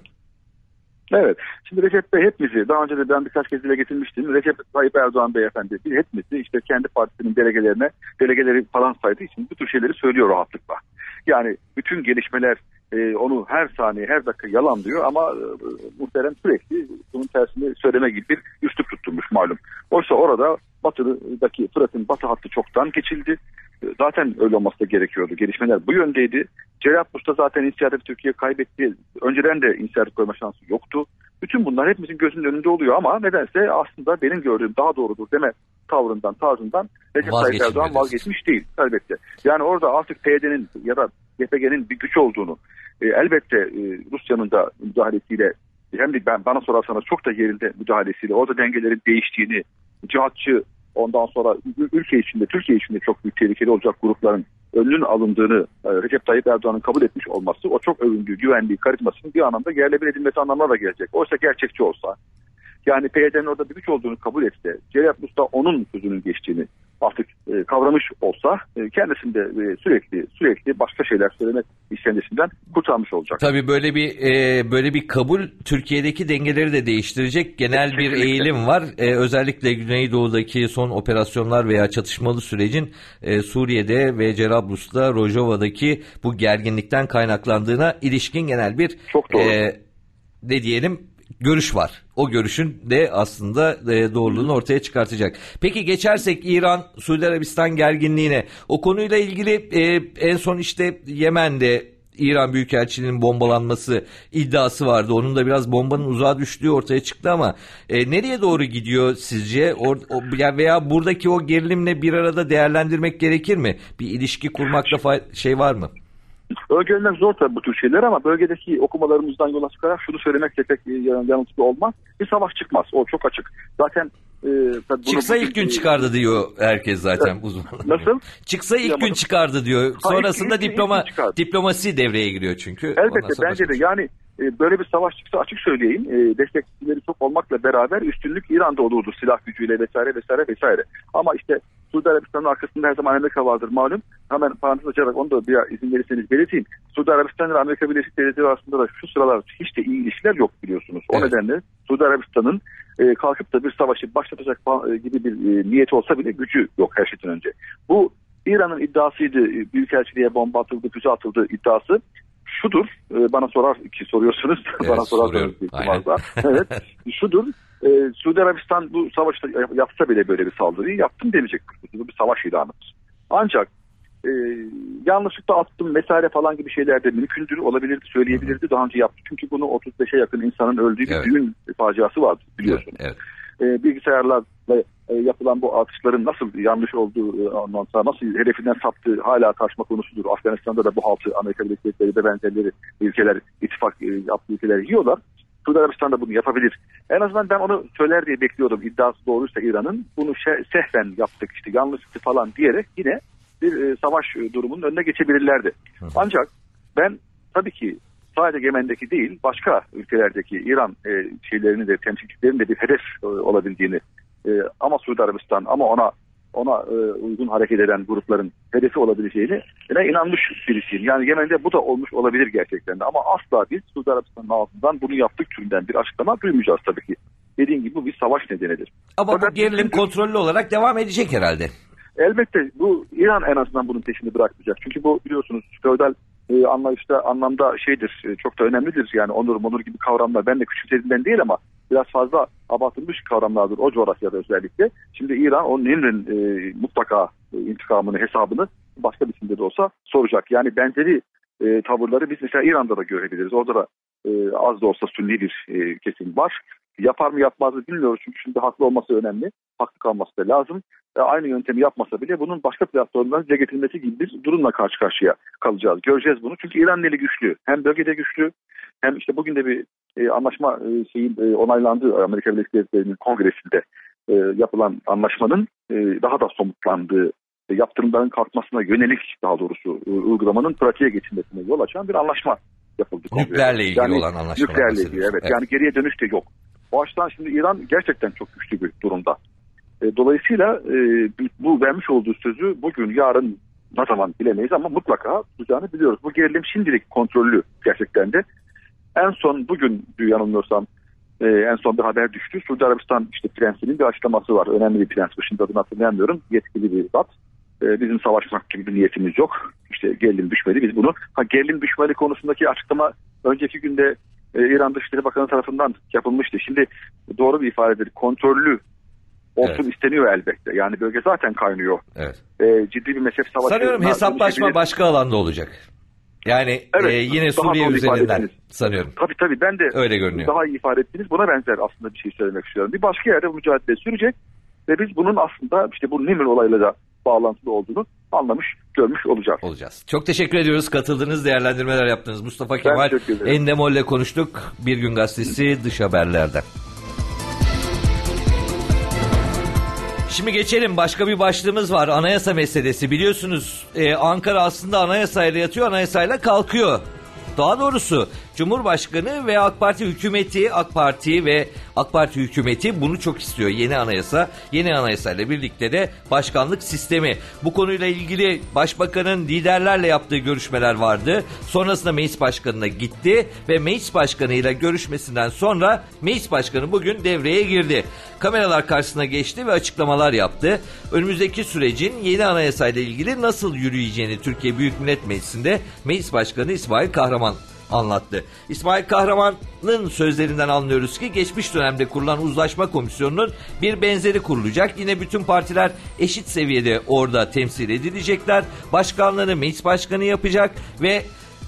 Evet. Şimdi Recep Bey hepimizi, daha önce de ben birkaç kez dile getirmiştim. Recep Tayyip Erdoğan beyefendi hepimizi işte kendi partisinin delegelerine, delegeleri falan saydığı için bu tür şeyleri söylüyor rahatlıkla. Yani bütün gelişmeler e, onu her saniye, her dakika yalanlıyor ama e, muhterem sürekli bunun tersini söyleme gibi bir üslup tutturmuş malum. Oysa orada batıdaki Fırat'ın batı hattı çoktan geçildi. Zaten öyle olması da gerekiyordu. Gelişmeler bu yöndeydi. Cerrahpaşa'da zaten inisiyatif Türkiye kaybetti. Önceden de inisiyatif koyma şansı yoktu. Bütün bunlar hepimizin gözünün önünde oluyor ama nedense aslında benim gördüğüm daha doğrudur deme tavrından, tarzından Recep Tayyip Erdoğan vazgeçmiş değil elbette. Yani orada artık P Y D'nin ya da Y P G'nin bir güç olduğunu e, elbette e, Rusya'nın da müdahalesiyle, hem de ben bana sorarsanız çok da yerinde müdahalesiyle orada dengelerin değiştiğini, cihatçı, ondan sonra ülke içinde, Türkiye içinde çok büyük tehlikeli olacak grupların önünün alındığını Recep Tayyip Erdoğan'ın kabul etmiş olması, o çok övündüğü, güvenliği, karizmasının bir anlamda yerle bir edilmesi anlamına da gelecek. Oysa gerçekçi olsa, yani P Y D'nin orada bir güç olduğunu kabul etse, Cerrahpaşa'da onun sözünün geçtiğini artık e, kavramış olsa e, kendisinde e, sürekli sürekli başka şeyler söylemek işkencesinden kurtarmış olacak. Tabii böyle bir e, böyle bir kabul Türkiye'deki dengeleri de değiştirecek genel Kesinlikle. bir eğilim var. E, özellikle Güneydoğu'daki son operasyonlar veya çatışmalı sürecin e, Suriye'de ve Cerablus'ta, Rojava'daki bu gerginlikten kaynaklandığına ilişkin genel bir e, ne diyelim görüş var. O görüşün de aslında e, doğruluğunu ortaya çıkartacak. Peki geçersek İran, Suudi Arabistan gerginliğine. O konuyla ilgili e, en son işte Yemen'de İran Büyükelçiliğinin bombalanması iddiası vardı. Onun da biraz bombanın uzağa düştüğü ortaya çıktı ama e, nereye doğru gidiyor sizce? Or, o, veya buradaki o gerilimle bir arada değerlendirmek gerekir mi? Bir ilişki kurmakta fay- şey var mı? Öngörmek zor tabii bu tür şeyler ama bölgedeki okumalarımızdan yola çıkarak şunu söylemek de pek yanıltıcı olmaz. Bir savaş çıkmaz. O çok açık. Zaten e, tabii çıksa bunu, ilk gün çıkardı diyor herkes zaten evet. uzmanlar. Nasıl? Çıksa ilk gün çıkardı diyor. Sonrasında ha, ilk, ilk, diploma ilk diplomasi devreye giriyor çünkü. Elbette bence de yani e, böyle bir savaş çıksa açık söyleyeyim e, destekçileri çok olmakla beraber üstünlük İran'da olurdu silah gücüyle vesaire vesaire vesaire. Ama işte Suudi Arabistan'ın arkasında her zaman Amerika vardır malum. Hemen parantez açarak onu da bir izin verirseniz belirteyim. Suudi Arabistan ile Amerika Birleşik Devletleri arasında da şu sıralar hiç de iyi ilişkiler yok biliyorsunuz. O evet. nedenle Suudi Arabistan'ın e, kalkıp da bir savaşı başlatacak e, gibi bir e, niyeti olsa bile gücü yok her şeyden önce. Bu İran'ın iddiasıydı. Büyükelçiliğe bomba atıldı, füze atıldı iddiası. Şudur, e, bana sorar ki soruyorsunuz. Evet, bana sorarsanız evet. Şudur. Ee, Suudi Arabistan bu savaşta yapsa bile böyle bir saldırıyı yaptım demeyecek. Bu bir savaş ilanıdır. Ancak e, yanlışlıkla attım vesaire falan gibi şeyler de mümkündür, olabilirdi, söyleyebilirdi. Daha önce yaptı. Çünkü bunu otuz beşe yakın insanın öldüğü bir evet. düğün faciası vardı biliyorsunuz. Evet, evet. E, bilgisayarlarla e, yapılan bu atışların nasıl yanlış olduğu, ondan sonra nasıl hedefinden saptığı hala tartışma konusudur. Afganistan'da da bu haltı Amerika Birleşik Devletleri ve benzerleri ülkeler, ittifak e, yaptığı ülkeler yiyorlar. Suudi Arabistan da bunu yapabilir. En azından ben onu söyler diye bekliyordum. İddiası doğruysa İran'ın bunu sehven yaptık işte yanlıştı falan diyerek yine bir e, savaş durumunun önüne geçebilirlerdi. Hı. Ancak ben tabii ki sadece Yemen'deki değil başka ülkelerdeki İran e, şeylerini de temsilcilerinin de bir hedef e, olabildiğini e, ama Suudi Arabistan ama ona ona e, uygun hareket eden grupların hedefi olabileceğini yine inanmış birisiyim. Yani Yemen'de bu da olmuş olabilir gerçekten de ama asla biz Suudi Arabistan'ın altından bunu yaptık türünden bir açıklama duymayacağız tabii ki. Dediğim gibi bu bir savaş nedenidir. Ama fakat bu gerilim çünkü, kontrollü olarak devam edecek herhalde. Elbette bu İran en azından bunun peşini bırakmayacak. Çünkü bu biliyorsunuz feodal e, anlayışta anlamda şeydir e, çok da önemlidir. Yani onur monur gibi kavramlar ben de küçümsediğimden değil ama biraz fazla abartılmış kavramlardır o coğrafyada özellikle. Şimdi İran o Nimr'in e, mutlaka e, intikamını, hesabını başka bir biçimde de olsa soracak. Yani benzeri e, tavırları biz mesela İran'da da görebiliriz. Orada da e, az da olsa sünni bir e, kesim var. Yapar mı yapmaz mı bilmiyoruz çünkü şimdi haklı olması önemli. Haklı kalması da lazım. E, aynı yöntemi yapmasa bile bunun başka platformdan dile getirilmesi gibi bir durumla karşı karşıya kalacağız. Göreceğiz bunu. Çünkü İran'ın eli güçlü. Hem bölgede güçlü hem işte bugün de bir e, anlaşma e, şeyin e, onaylandığı Amerika Birleşik Devletleri'nin kongresinde e, yapılan anlaşmanın e, daha da somutlandığı e, yaptırımların kalkmasına yönelik daha doğrusu e, uygulamanın pratiğe geçilmesine yol açan bir anlaşma yapıldı. Nükleerle ilgili yani, olan anlaşmalar. Nükleerle ilgili evet. evet. Yani geriye dönüş de yok. O açıdan şimdi İran gerçekten çok güçlü bir durumda. E, dolayısıyla e, bu vermiş olduğu sözü bugün, yarın ne zaman bilemeyiz ama mutlaka tutacağını biliyoruz. Bu gerilim şimdilik kontrollü gerçekten de. En son bugün yanılmıyorsam e, en son bir haber düştü. Suudi Arabistan işte prensinin bir açıklaması var. Önemli bir prens. Şimdi adını hatırlayamıyorum. Yetkili bir zat. E, bizim savaşmak gibi bir niyetimiz yok. İşte gerilim düşmedi. Biz bunu ha, gerilim düşmeli konusundaki açıklama önceki günde e, İran Dışişleri Bakanı tarafından yapılmıştı. Şimdi doğru bir ifadedir. Kontrollü olsun evet. isteniyor elbette. Yani bölge zaten kaynıyor. Evet. E, ciddi bir mezhep savaşı. Sanıyorum hesaplaşma başka alanda olacak. Yani evet, e, yine Suriye üzerinden sanıyorum. Tabii tabii ben de öyle görünüyor. Daha iyi ifade ettiniz. Buna benzer aslında bir şey söylemek istiyorum. Bir başka yerde bu mücadele sürecek ve biz bunun aslında işte bu Nimr olayla da bağlantılı olduğunu anlamış, görmüş olacağız. Olacağız. Çok teşekkür ediyoruz. Katıldığınız, değerlendirmeler yaptınız. Mustafa Kemal Endemoğlu'yla konuştuk. Bir Gün Gazetesi Dış Haberler'den. Şimdi geçelim. Başka bir başlığımız var. Anayasa meselesi. Biliyorsunuz e, Ankara aslında anayasayla yatıyor, anayasayla kalkıyor. Daha doğrusu Cumhurbaşkanı ve AK Parti hükümeti, AK Parti ve AK Parti hükümeti bunu çok istiyor. Yeni anayasa, yeni anayasayla birlikte de başkanlık sistemi. Bu konuyla ilgili Başbakanın liderlerle yaptığı görüşmeler vardı. Sonrasında Meclis Başkanı'na gitti ve Meclis Başkanı'yla görüşmesinden sonra Meclis Başkanı bugün devreye girdi. Kameralar karşısına geçti ve açıklamalar yaptı. Önümüzdeki sürecin yeni anayasayla ilgili nasıl yürüyeceğini Türkiye Büyük Millet Meclisi'nde Meclis Başkanı İsmail Kahraman anlattı. İsmail Kahraman'ın sözlerinden anlıyoruz ki geçmiş dönemde kurulan uzlaşma komisyonunun bir benzeri kurulacak. Yine bütün partiler eşit seviyede orada temsil edilecekler. Başkanlığını meclis başkanı yapacak ve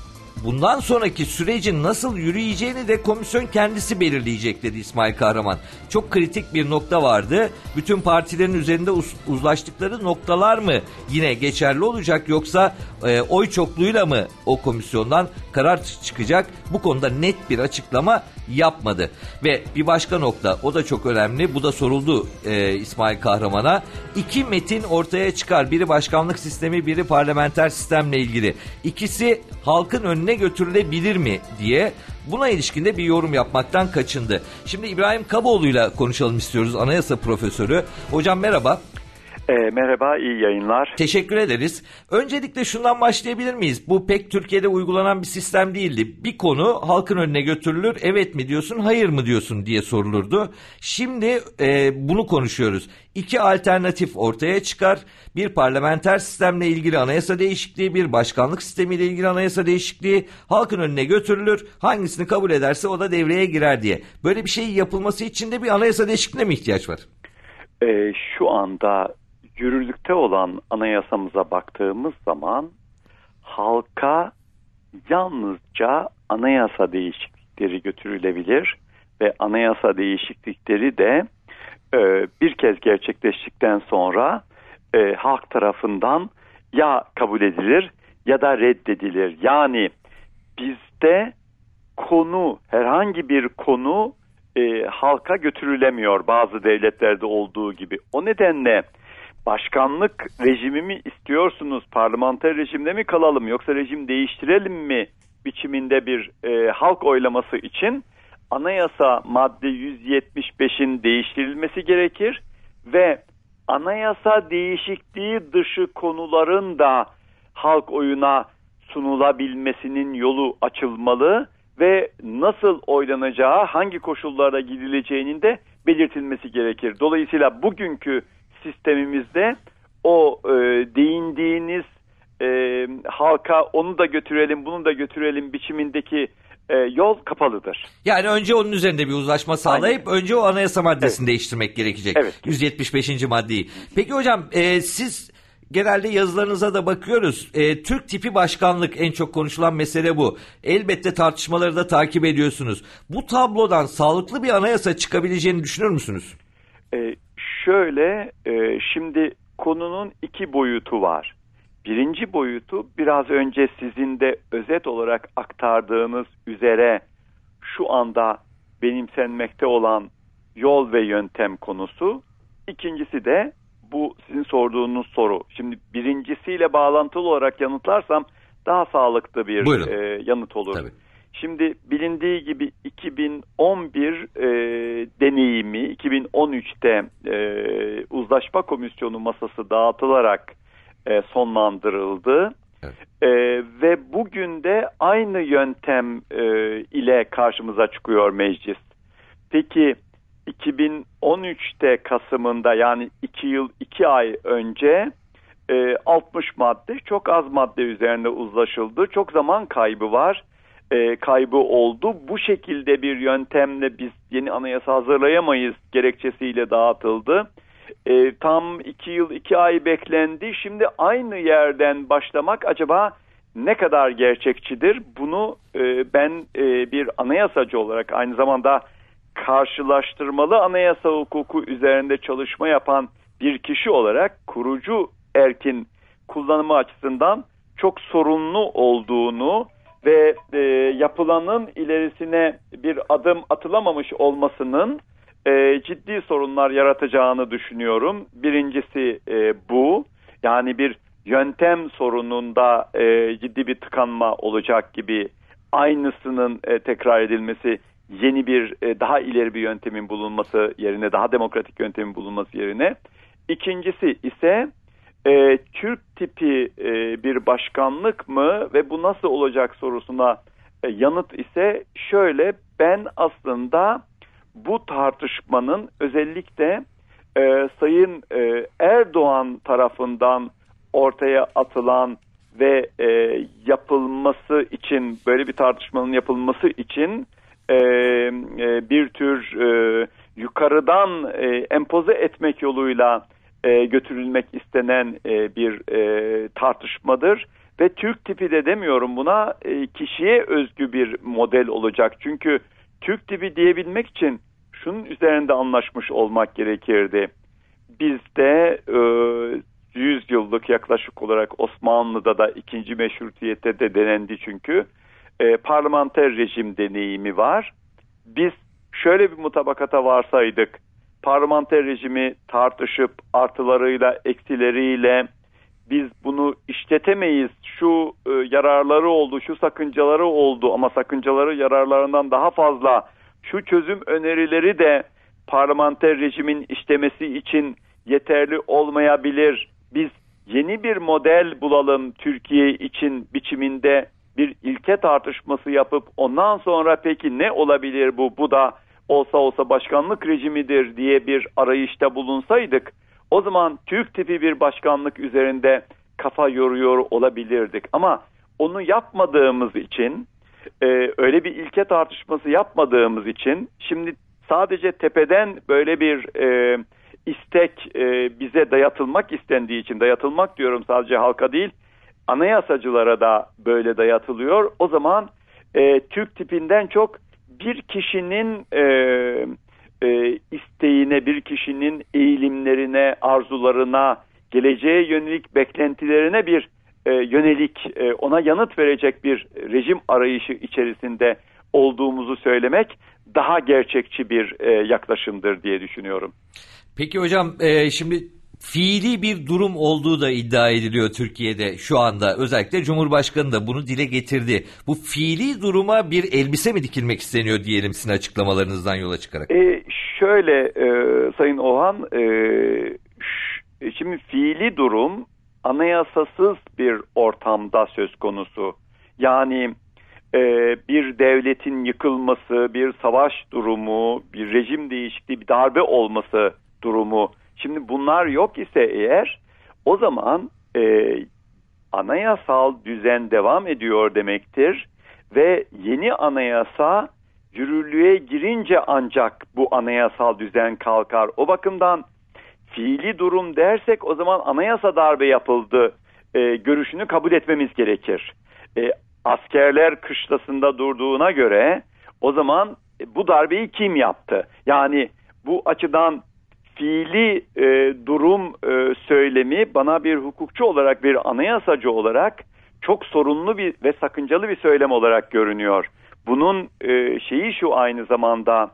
bundan sonraki sürecin nasıl yürüyeceğini de komisyon kendisi belirleyecek dedi İsmail Kahraman. Çok kritik bir nokta vardı. Bütün partilerin üzerinde uz- uzlaştıkları noktalar mı yine geçerli olacak, yoksa e, oy çokluğuyla mı o komisyondan karar çıkacak? Bu konuda net bir açıklama yapmadı. Ve bir başka nokta, o da çok önemli. Bu da soruldu e, İsmail Kahraman'a. İki metin ortaya çıkar. Biri başkanlık sistemi, biri parlamenter sistemle ilgili. İkisi halkın önüne götürülebilir mi diye. Buna ilişkin de bir yorum yapmaktan kaçındı. Şimdi İbrahim Kaboğlu'yla konuşalım istiyoruz, anayasa profesörü. Hocam merhaba. E, merhaba, iyi yayınlar. Teşekkür ederiz. Öncelikle şundan başlayabilir miyiz? Bu pek Türkiye'de uygulanan bir sistem değildi. Bir konu halkın önüne götürülür, evet mi diyorsun, hayır mı diyorsun diye sorulurdu. Şimdi e, bunu konuşuyoruz. İki alternatif ortaya çıkar. Bir parlamenter sistemle ilgili anayasa değişikliği, bir başkanlık sistemiyle ilgili anayasa değişikliği halkın önüne götürülür. Hangisini kabul ederse o da devreye girer diye. Böyle bir şeyin yapılması için de bir anayasa değişikliğine mi ihtiyaç var? E, şu anda yürürlükte olan anayasamıza baktığımız zaman halka yalnızca anayasa değişiklikleri götürülebilir ve anayasa değişiklikleri de e, bir kez gerçekleştikten sonra e, halk tarafından ya kabul edilir ya da reddedilir. Yani bizde konu, herhangi bir konu e, halka götürülemiyor bazı devletlerde olduğu gibi. O nedenle başkanlık rejimi mi istiyorsunuz, parlamenter rejimde mi kalalım yoksa rejim değiştirelim mi biçiminde bir e, halk oylaması için anayasa madde yüz yetmiş beşin değiştirilmesi gerekir ve anayasa değişikliği dışı konuların da halk oyuna sunulabilmesinin yolu açılmalı ve nasıl oylanacağı, hangi koşullarda gidileceğinin de belirtilmesi gerekir. Dolayısıyla bugünkü sistemimizde o e, değindiğiniz e, halka onu da götürelim, bunu da götürelim biçimindeki e, yol kapalıdır. Yani önce onun üzerinde bir uzlaşma sağlayıp Aynen. önce o anayasa maddesini evet. değiştirmek gerekecek. Evet. yüz yetmiş beşinci maddeyi. Peki hocam e, siz genelde yazılarınıza da bakıyoruz. E, Türk tipi başkanlık en çok konuşulan mesele bu. Elbette tartışmaları da takip ediyorsunuz. Bu tablodan sağlıklı bir anayasa çıkabileceğini düşünür müsünüz? E, şöyle, e, şimdi konunun iki boyutu var. Birinci boyutu biraz önce sizin de özet olarak aktardığınız üzere şu anda benimsenmekte olan yol ve yöntem konusu. İkincisi de bu sizin sorduğunuz soru. Şimdi birincisiyle bağlantılı olarak yanıtlarsam daha sağlıklı bir e, yanıt olur. Tabii. Şimdi bilindiği gibi iki bin on bir e, deneyimi iki bin on üçte e, uzlaşma komisyonu masası dağıtılarak e, sonlandırıldı. Evet. E, ve bugün de aynı yöntem e, ile karşımıza çıkıyor meclis. Peki iki bin on üçte Kasım'ında, yani iki yıl iki ay önce e, altmış madde, çok az madde üzerinde uzlaşıldı. Çok zaman kaybı var. E, kaybı oldu. Bu şekilde bir yöntemle biz yeni anayasa hazırlayamayız gerekçesiyle dağıtıldı. E, tam iki yıl iki ay beklendi. Şimdi aynı yerden başlamak acaba ne kadar gerçekçidir? Bunu e, ben e, bir anayasacı olarak, aynı zamanda karşılaştırmalı anayasa hukuku üzerinde çalışma yapan bir kişi olarak kurucu erkin kullanımı açısından çok sorunlu olduğunu ve e, yapılanın ilerisine bir adım atılamamış olmasının e, ciddi sorunlar yaratacağını düşünüyorum. Birincisi e, bu. Yani bir yöntem sorununda e, ciddi bir tıkanma olacak gibi, aynısının e, tekrar edilmesi, yeni bir e, daha ileri bir yöntemin bulunması yerine, daha demokratik yöntemin bulunması yerine. İkincisi ise e, Türk tipi e, bir başkanlık mı ve bu nasıl olacak sorusuna e, yanıt ise şöyle: ben aslında bu tartışmanın özellikle e, Sayın e, Erdoğan tarafından ortaya atılan ve e, yapılması için, böyle bir tartışmanın yapılması için e, e, bir tür e, yukarıdan e, empoze etmek yoluyla e, götürülmek istenen e, bir e, tartışmadır Ve Türk tipi de demiyorum buna, e, kişiye özgü bir model olacak. Çünkü Türk tipi diyebilmek için şunun üzerinde anlaşmış olmak gerekirdi. Bizde e, yüz yıllık yaklaşık olarak, Osmanlı'da da ikinci meşrutiyette de denendi çünkü, e, parlamenter rejim deneyimi var. Biz şöyle bir mutabakata varsaydık, parlamenter rejimi tartışıp artılarıyla eksileriyle biz bunu işletemeyiz, şu e, yararları oldu, şu sakıncaları oldu ama sakıncaları yararlarından daha fazla, şu çözüm önerileri de parlamenter rejimin işlemesi için yeterli olmayabilir, biz yeni bir model bulalım Türkiye için biçiminde bir ilke tartışması yapıp ondan sonra peki ne olabilir bu, bu da olsa olsa başkanlık rejimidir diye bir arayışta bulunsaydık, o zaman Türk tipi bir başkanlık üzerinde kafa yoruyor olabilirdik. Ama onu yapmadığımız için, e, öyle bir ilke tartışması yapmadığımız için, şimdi sadece tepeden böyle bir e, istek e, bize dayatılmak istendiği için, dayatılmak diyorum sadece halka değil, anayasacılara da böyle dayatılıyor. O zaman e, Türk tipinden çok bir kişinin e, e, isteğine, bir kişinin eğilimlerine, arzularına, geleceğe yönelik beklentilerine bir e, yönelik, e, ona yanıt verecek bir rejim arayışı içerisinde olduğumuzu söylemek daha gerçekçi bir e, yaklaşımdır diye düşünüyorum. Peki hocam, e, şimdi fiili bir durum olduğu da iddia ediliyor Türkiye'de şu anda. Özellikle Cumhurbaşkanı da bunu dile getirdi. Bu fiili duruma bir elbise mi dikilmek isteniyor diyelim sizin açıklamalarınızdan yola çıkarak? E, şöyle e, Sayın Ohan, e, ş- şimdi fiili durum anayasasız bir ortamda söz konusu. Yani e, bir devletin yıkılması, bir savaş durumu, bir rejim değişikliği, bir darbe olması durumu. Şimdi bunlar yok ise eğer, o zaman e, anayasal düzen devam ediyor demektir ve yeni anayasa yürürlüğe girince ancak bu anayasal düzen kalkar. O bakımdan fiili durum dersek o zaman anayasa darbe yapıldı e, görüşünü kabul etmemiz gerekir. E, askerler kışlasında durduğuna göre o zaman e, bu darbeyi kim yaptı? Yani bu açıdan fiili e, durum e, söylemi bana bir hukukçu olarak, bir anayasacı olarak çok sorunlu bir ve sakıncalı bir söylem olarak görünüyor. Bunun e, şeyi şu, aynı zamanda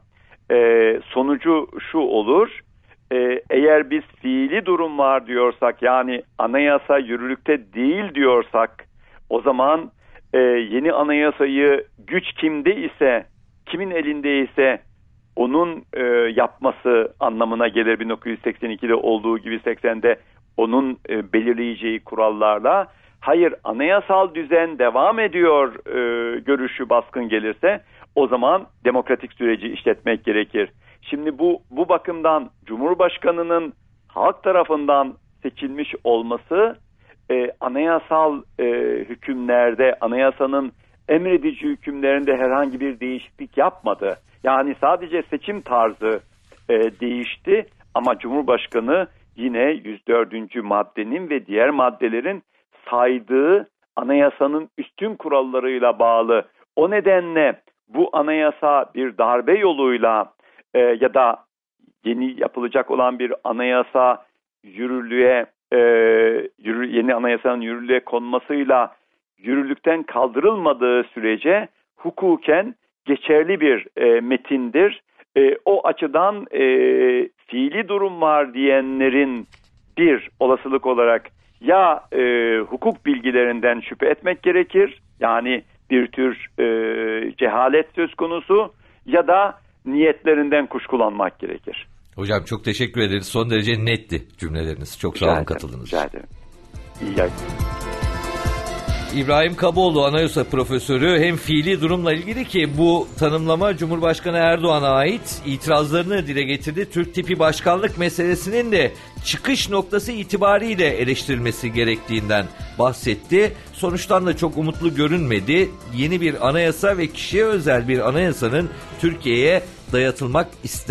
e, sonucu şu olur. E, eğer biz fiili durum var diyorsak, yani anayasa yürürlükte değil diyorsak, o zaman e, yeni anayasayı güç kimde ise, kimin elinde ise onun e, yapması anlamına gelir. bin dokuz yüz seksen ikide olduğu gibi seksende onun e, belirleyeceği kurallarla. Hayır, anayasal düzen devam ediyor e, görüşü baskın gelirse, o zaman demokratik süreci işletmek gerekir. Şimdi bu bu bakımdan Cumhurbaşkanı'nın halk tarafından seçilmiş olması e, anayasal e, hükümlerde, anayasanın emredici hükümlerinde herhangi bir değişiklik yapmadı. Yani sadece seçim tarzı e, değişti ama Cumhurbaşkanı yine yüz dördüncü maddenin ve diğer maddelerin saydığı anayasanın üstün kurallarıyla bağlı. O nedenle bu anayasa bir darbe yoluyla e, ya da yeni yapılacak olan bir anayasa yürürlüğe e, yürü, yeni anayasanın yürürlüğe konmasıyla yürürlükten kaldırılmadığı sürece hukuken geçerli bir e, metindir. E, o açıdan e, fiili durum var diyenlerin bir olasılık olarak ya e, hukuk bilgilerinden şüphe etmek gerekir, yani bir tür e, cehalet söz konusu, ya da niyetlerinden kuşkulanmak gerekir. Hocam çok teşekkür ederiz. Son derece netti cümleleriniz. Çok sağ olun katıldığınız için. Rica ederim. İyi yayınlar. İbrahim Kaboğlu anayasa profesörü, hem fiili durumla ilgili ki bu tanımlama Cumhurbaşkanı Erdoğan'a ait, itirazlarını dile getirdi. Türk tipi başkanlık meselesinin de çıkış noktası itibariyle eleştirilmesi gerektiğinden bahsetti. Sonuçtan da çok umutlu görünmedi. Yeni bir anayasa ve kişiye özel bir anayasanın Türkiye'ye dayatılmak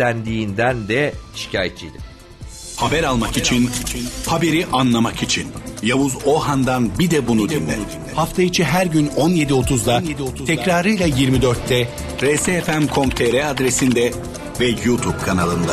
istendiğinden de şikayetçiydi. Haber almak için, haberi anlamak için. Yavuz Ohan'dan bir de bunu dinle. Hafta içi her gün on yedi otuzda, tekrarıyla yirmi dörtte R S F M nokta com nokta t r adresinde ve YouTube kanalında.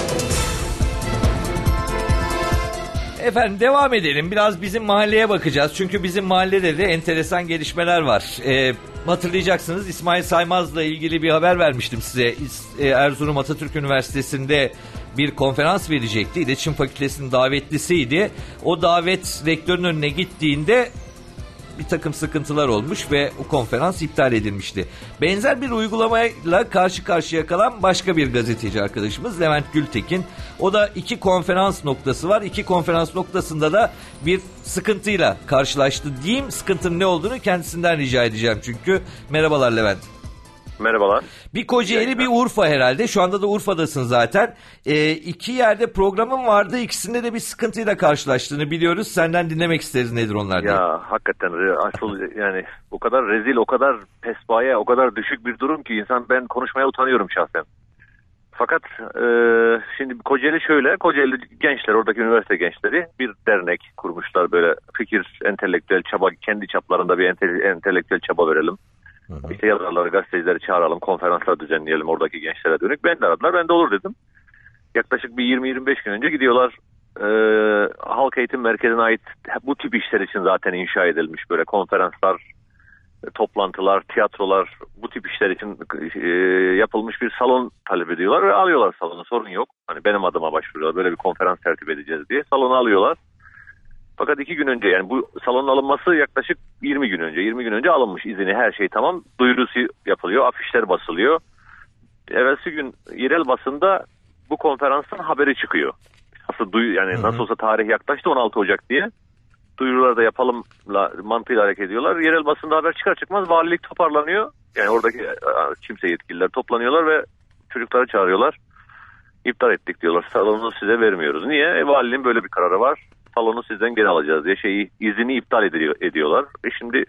Efendim devam edelim. Biraz bizim mahalleye bakacağız. Çünkü bizim mahallede de enteresan gelişmeler var. Ee, hatırlayacaksınız, İsmail Saymaz'la ilgili bir haber vermiştim size. Erzurum Atatürk Üniversitesi'nde bir konferans verecekti. İletişim Fakültesi'nin davetlisiydi. O davet rektörün önüne gittiğinde bir takım sıkıntılar olmuş ve o konferans iptal edilmişti. Benzer bir uygulamayla karşı karşıya kalan başka bir gazeteci arkadaşımız Levent Gültekin. O da iki konferans noktası var. İki konferans noktasında da bir sıkıntıyla karşılaştı diyeyim. Sıkıntının ne olduğunu kendisinden rica edeceğim çünkü. Merhabalar Levent. Merhabalar. Bir Kocaeli, bir Urfa herhalde. Şu anda da Urfa'dasın zaten. Ee, iki yerde programın vardı. İkisinde de bir sıkıntıyla karşılaştığını biliyoruz. Senden dinlemek isteriz nedir onlar diye. Ya hakikaten asıl yani o kadar rezil, o kadar pespaye, o kadar düşük bir durum ki insan, ben konuşmaya utanıyorum şahsen. Fakat e, şimdi Kocaeli şöyle, Kocaeli gençler, oradaki üniversite gençleri bir dernek kurmuşlar, böyle fikir, entelektüel çaba, kendi çaplarında bir ente, entelektüel çaba verelim. Hı hı. İşte yazarları, gazetecileri çağıralım, konferanslar düzenleyelim oradaki gençlere dönük. Ben de aradılar, ben de olur dedim. Yaklaşık bir yirmi yirmi beş gün önce gidiyorlar. E, Halk Eğitim Merkezi'ne ait bu tip işler için zaten inşa edilmiş böyle konferanslar, toplantılar, tiyatrolar, bu tip işler için e, yapılmış bir salon talep ediyorlar ve alıyorlar salonu, sorun yok. Hani benim adıma başvuruyorlar, böyle bir konferans tertip edeceğiz diye salonu alıyorlar. Fakat iki gün önce, yani bu salonun alınması yaklaşık yirmi gün önce, yirmi gün önce alınmış izini, her şey tamam, duyurusu yapılıyor, afişler basılıyor. Evvelsi gün yerel basında bu konferansın haberi çıkıyor. Nasıl duy yani hı hı. Nasıl olsa tarih yaklaştı, on altı Ocak diye. Duyuruları da yapalımla mantığıyla hareket ediyorlar. Yerel basında haber çıkar çıkmaz valilik toparlanıyor. Yani oradaki kimse yetkililer toplanıyorlar ve çocukları çağırıyorlar. İptal ettik diyorlar. Salonu size vermiyoruz. Niye? E, valiliğin böyle bir kararı var. Salonu sizden geri alacağız diye şeyi, izini iptal ediyor, ediyorlar. E şimdi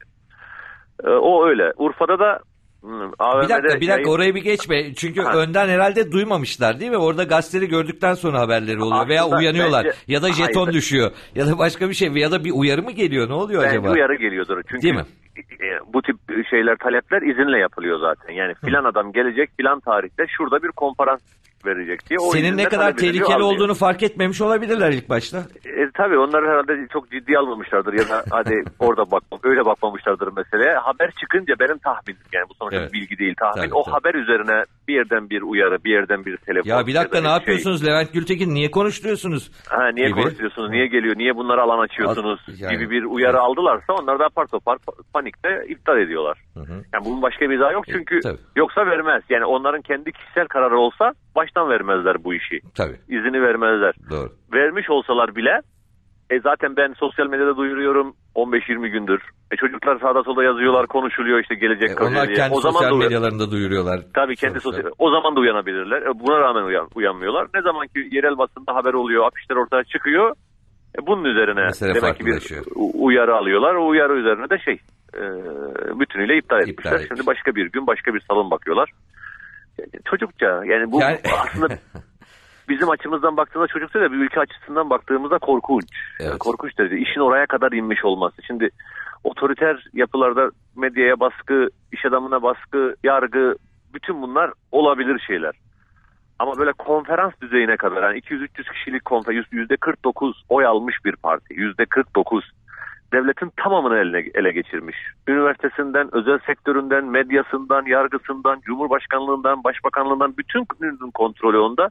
e, o öyle. Urfa'da da A V M'de... Bir dakika bir dakika yayın... orayı bir geçme. Çünkü ha. önden herhalde duymamışlar değil mi? Orada gazeteleri gördükten sonra haberleri oluyor. Aslında veya uyanıyorlar. Bence... Ya da jeton Hayır. düşüyor. Ya da başka bir şey. Ya da bir uyarı mı geliyor? Ne oluyor bence acaba? Bence uyarı geliyordur. Çünkü değil mi? Bu tip şeyler, talepler izinle yapılıyor zaten. Yani filan adam gelecek filan tarihte şurada bir konferans verecek diye. O senin ne kadar tehlikeli ediyor, olduğunu fark etmemiş olabilirler ilk başta. E, tabii onlar herhalde çok ciddi almamışlardır ya da hadi orada bakma, öyle bakmamışlardır meseleye. Haber çıkınca benim tahminim, yani bu sonuçta evet. bilgi değil tahmin. Tabii, o tabii. haber üzerine bir yerden bir uyarı, bir yerden bir telefon. Ya bir dakika ne yapıyorsunuz şey. Levent Gültekin, niye konuşturuyorsunuz? Ha, niye gibi. konuşuyorsunuz, niye geliyor, niye bunlara alan açıyorsunuz yani, gibi bir uyarı evet. aldılarsa onlar da apar topar panikle iptal ediyorlar. Hı hı. Yani bunun başka bir izahı yok çünkü e, yoksa vermez. Yani onların kendi kişisel kararı olsa baştan vermezler bu işi. Tabii. İzini vermezler. Doğru. Vermiş olsalar bile e zaten ben sosyal medyada duyuruyorum on beş yirmi gündür. E çocuklar sağda solda yazıyorlar, konuşuluyor işte gelecek e onlar diye. Kendi o sosyal zaman medyalarında duyuruyorlar. Tabii kendi sosyal. O zaman da uyanabilirler. E buna rağmen uyan, uyanmıyorlar. Ne zaman ki yerel basında haber oluyor, afişler ortaya çıkıyor. E bunun üzerine mesele demek ki bir uyarı alıyorlar. O uyarı üzerine de şey e, bütünüyle iptal etmişler. İptal Şimdi başka bir gün başka bir salon bakıyorlar. Yani çocukça yani bu yani... aslında bizim açımızdan baktığımızda çocukça da bir ülke açısından baktığımızda korkunç. Evet. Korkunç derece. İşin oraya kadar inmiş olması. Şimdi otoriter yapılarda medyaya baskı, iş adamına baskı, yargı, bütün bunlar olabilir şeyler. Ama böyle konferans düzeyine kadar, yani iki yüz üç yüz kişilik konferans, yüzde kırk dokuz oy almış bir parti. yüzde kırk dokuz devletin tamamını eline, ele geçirmiş. Üniversitesinden, özel sektöründen, medyasından, yargısından, cumhurbaşkanlığından, başbakanlığından bütün kontrolü onda.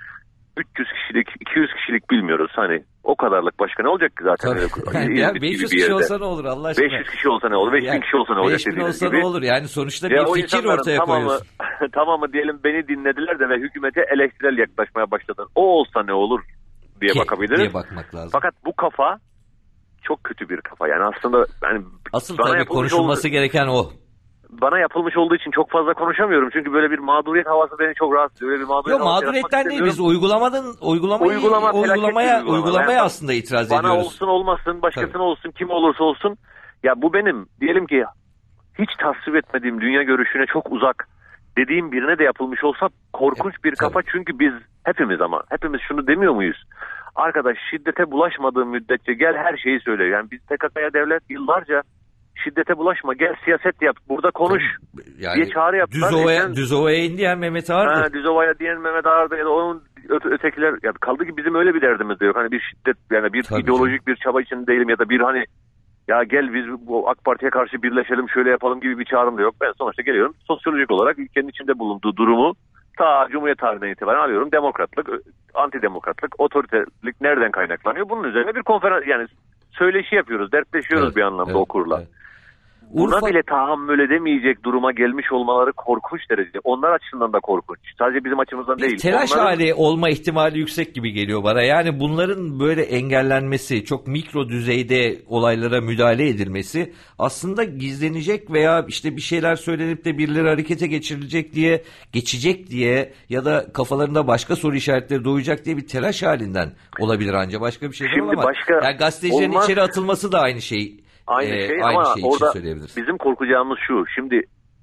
üç yüz kişilik, iki yüz kişilik bilmiyoruz. Hani o kadarlık başka ne olacak ki zaten? Yani ya beş yüz kişi olsa ne olur Allah aşkına? beş yüz kişi olsa ne olur? beş bin yani, kişi olsa ne olacak? beş bin olsa gibi. Ne olur? Yani sonuçta ya bir fikir ortaya tamamı, koyuyorsun. Tamamı diyelim beni dinlediler de ve hükümete eleştirel yaklaşmaya başladılar. O olsa ne olur diye ki, bakabiliriz. Diye bakmak lazım. Fakat bu kafa çok kötü bir kafa. Yani aslında yani asıl tabii konuşulması oldu, gereken o. Bana yapılmış olduğu için çok fazla konuşamıyorum. Çünkü böyle bir mağduriyet havası beni çok rahatsız ediyor. Böyle bir mağduriyet Yok mağduriyetten değil, biz uygulamanın uygulamayı Uygulama, uygulamaya uygulamaya aslında itiraz bana ediyoruz. Bana olsun olmasın, başkasına Tabii. olsun, kim olursa olsun. Ya bu benim diyelim ki hiç tasvip etmediğim dünya görüşüne çok uzak dediğim birine de yapılmış olsa korkunç bir kafa. Tabii. Çünkü biz hepimiz ama hepimiz şunu demiyor muyuz? Arkadaş şiddete bulaşmadığın müddetçe gel her şeyi söyle. Yani biz P K K'ya devlet yıllarca şiddete bulaşma gel siyaset yap burada konuş yani diye çağrı yaptılar. Düzova'ya, Sen, Düzova'ya in diyen Mehmet Ağar'dı. Ha, Düzova'ya diyen Mehmet Ağar'dı ya da onun öte, ötekiler. Ya kaldı ki bizim öyle bir derdimiz de yok. Hani bir şiddet yani bir Tabii ideolojik canım. bir çaba içinde değilim ya da bir hani ya gel biz bu AK Parti'ye karşı birleşelim şöyle yapalım gibi bir çağrım da yok. Ben sonuçta geliyorum sosyolojik olarak ülkenin içinde bulunduğu durumu ta Cumhuriyet tarihinden itibaren alıyorum. Demokratlık, antidemokratlık, otoriterlik nereden kaynaklanıyor? Bunun üzerine bir konferans yani söyleşi yapıyoruz, dertleşiyoruz evet, bir anlamda evet, okurla. Evet. Buna Urfa... bile tahammül edemeyecek duruma gelmiş olmaları korkunç derecede. Onlar açısından da korkunç. Sadece bizim açımızdan bir değil. Telaş Onların... hali olma ihtimali yüksek gibi geliyor bana. Yani bunların böyle engellenmesi, çok mikro düzeyde olaylara müdahale edilmesi aslında gizlenecek veya işte bir şeyler söylenip de birileri harekete geçirilecek diye, geçecek diye ya da kafalarında başka soru işaretleri doğacak diye bir telaş halinden olabilir ancak başka bir şey değil ama. Başka yani gazetecilerin olmaz. içeri atılması da aynı şey. Aynı ee, şey aynı ama şey orada bizim korkacağımız şu. Şimdi